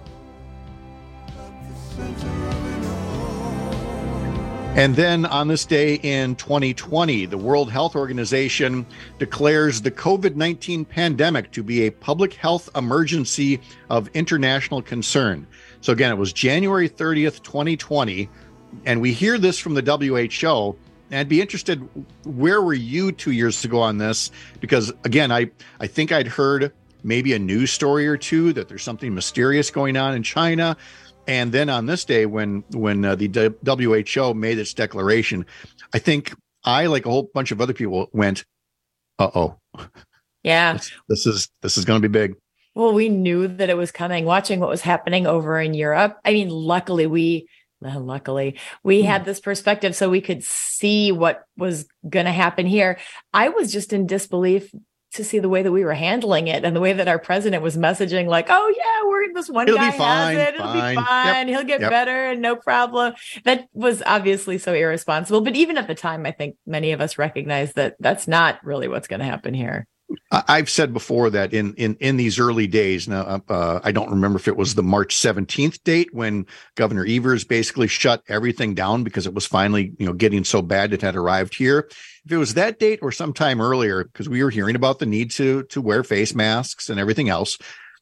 And then on this day in twenty twenty, the World Health Organization declares the COVID nineteen pandemic to be a public health emergency of international concern. So again, it was January thirtieth, twenty twenty. And we hear this from the W H O, and I'd be interested, where were you two years ago on this? Because, again, I, I think I'd heard maybe a news story or two that there's something mysterious going on in China. And then on this day, when when uh, the D- W H O made its declaration, I think I, like a whole bunch of other people, went, uh-oh. Yeah. This, this is this is going to be big. Well, we knew that it was coming, watching what was happening over in Europe. I mean, luckily we... Well, luckily, we had this perspective so we could see what was going to happen here. I was just in disbelief to see the way that we were handling it and the way that our president was messaging like, oh, yeah, we're this one It'll guy be fine, has it. It'll fine. be fine. Yep. He'll get Yep. better and no problem. That was obviously so irresponsible. But even at the time, I think many of us recognized that that's not really what's going to happen here. I've said before that in, in, in these early days, now uh, I don't remember if it was the March seventeenth date when Governor Evers basically shut everything down because it was finally, you know, getting so bad it had arrived here. If it was that date or sometime earlier, because we were hearing about the need to to wear face masks and everything else.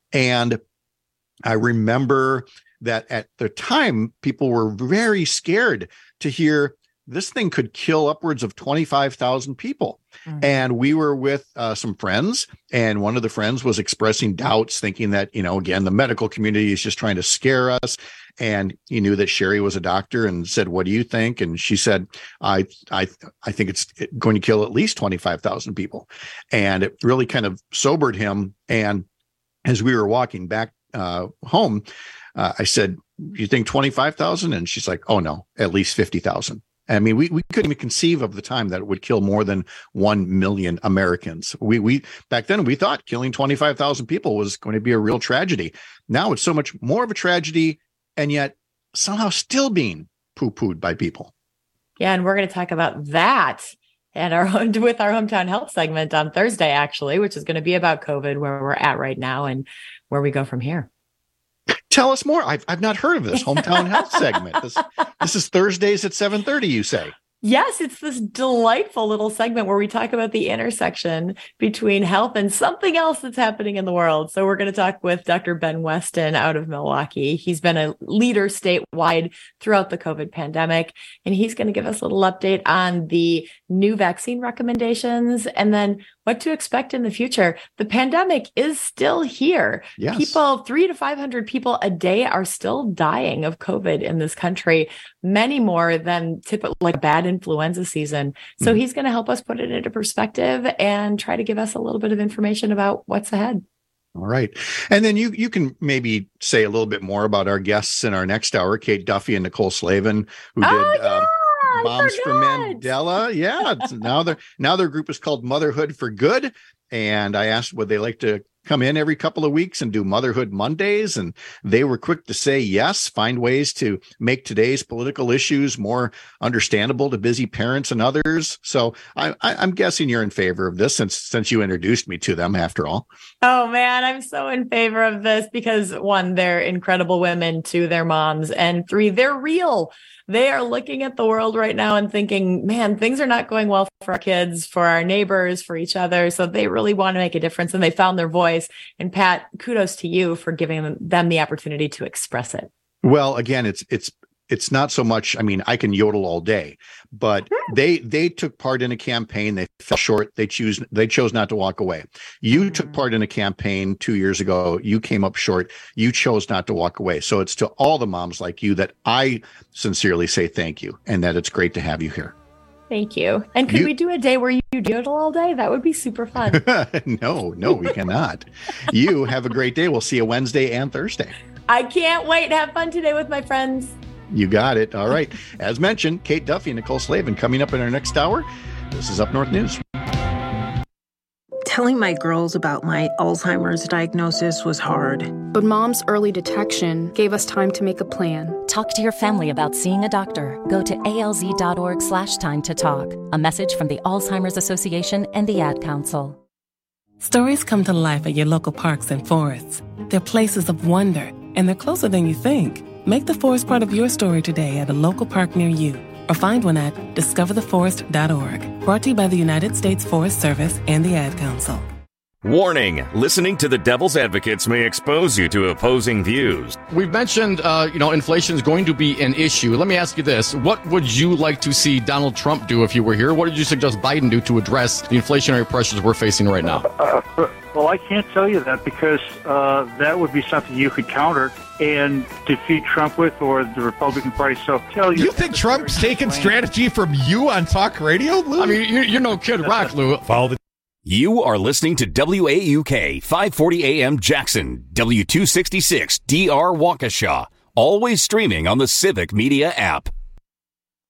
And I remember that at the time, people were very scared to hear this thing could kill upwards of twenty-five thousand people. Mm-hmm. And we were with uh, some friends, and one of the friends was expressing doubts, thinking that, you know, again, the medical community is just trying to scare us. And he knew that Sherry was a doctor and said, what do you think? And she said, I, I, I think it's going to kill at least twenty-five thousand people. And it really kind of sobered him. And as we were walking back uh, home, uh, I said, you think twenty-five thousand? And she's like, oh no, at least fifty thousand. I mean, we, we couldn't even conceive of the time that it would kill more than one million Americans. We we back then we thought killing twenty-five thousand people was going to be a real tragedy. Now it's so much more of a tragedy, and yet somehow still being poo-pooed by people. Yeah, and we're going to talk about that and our own with our Hometown Health segment on Thursday, actually, which is going to be about COVID, where we're at right now and where we go from here. Tell us more. I've I've not heard of this Hometown Health segment. This this is Thursdays at seven thirty, you say? Yes, it's this delightful little segment where we talk about the intersection between health and something else that's happening in the world. So we're going to talk with Doctor Ben Weston out of Milwaukee. He's been a leader statewide throughout the COVID pandemic, and he's going to give us a little update on the new vaccine recommendations and then what to expect in the future. The pandemic is still here. Yes. People, three to five hundred people a day are still dying of COVID in this country, many more than typical, like a bad influenza season. So mm-hmm. he's going to help us put it into perspective and try to give us a little bit of information about what's ahead. All right. And then you you can maybe say a little bit more about our guests in our next hour, Kate Duffy and Nicole Slavin, who oh, did yeah, um, Moms for Mandela. Yeah. now their now their group is called Motherhood for Good. And I asked, would they like to come in every couple of weeks and do Motherhood Mondays? And they were quick to say yes, find ways to make today's political issues more understandable to busy parents and others. So I, I, I'm guessing you're in favor of this since since you introduced me to them, after all. Oh, man, I'm so in favor of this because, one, they're incredible women, two, they're moms, and three, they're real. They are looking at the world right now and thinking, man, things are not going well for our kids, for our neighbors, for each other. So they really want to make a difference, and they found their voice. And Pat, kudos to you for giving them the opportunity to express it. Well, again, it's it's it's not so much. I mean, I can yodel all day, but they they took part in a campaign. They fell short. They choose they chose not to walk away. You mm-hmm. took part in a campaign two years ago. You came up short. You chose not to walk away. So it's to all the moms like you that I sincerely say thank you, and that it's great to have you here. Thank you. And could You- we do a day where you doodle all day? That would be super fun. no, no, we cannot. You have a great day. We'll see you Wednesday and Thursday. I can't wait to have fun today with my friends. You got it. All right. As mentioned, Kate Duffy and Nicole Slavin coming up in our next hour. This is Up North News. Telling my girls about my Alzheimer's diagnosis was hard. But Mom's early detection gave us time to make a plan. Talk to your family about seeing a doctor. Go to alz.org slash time to talk. A message from the Alzheimer's Association and the Ad Council. Stories come to life at your local parks and forests. They're places of wonder, and they're closer than you think. Make the forest part of your story today at a local park near you, or find one at discover the forest dot org. Brought to you by the United States Forest Service and the Ad Council. Warning, listening to the devil's advocates may expose you to opposing views. We've mentioned, uh, you know, inflation is going to be an issue. Let me ask you this. What would you like to see Donald Trump do if you were here? What did you suggest Biden do to address the inflationary pressures we're facing right now? Uh, well, I can't tell you that because uh, that would be something you could counter and defeat Trump with, or the Republican Party. So tell you. You think Trump's taking strategy from you on talk radio, Lou? I mean, you're, you're no Kid Rock, Lou. Follow the You are listening to W A U K five forty A M Jackson, W two sixty-six D R Waukesha, always streaming on the Civic Media app.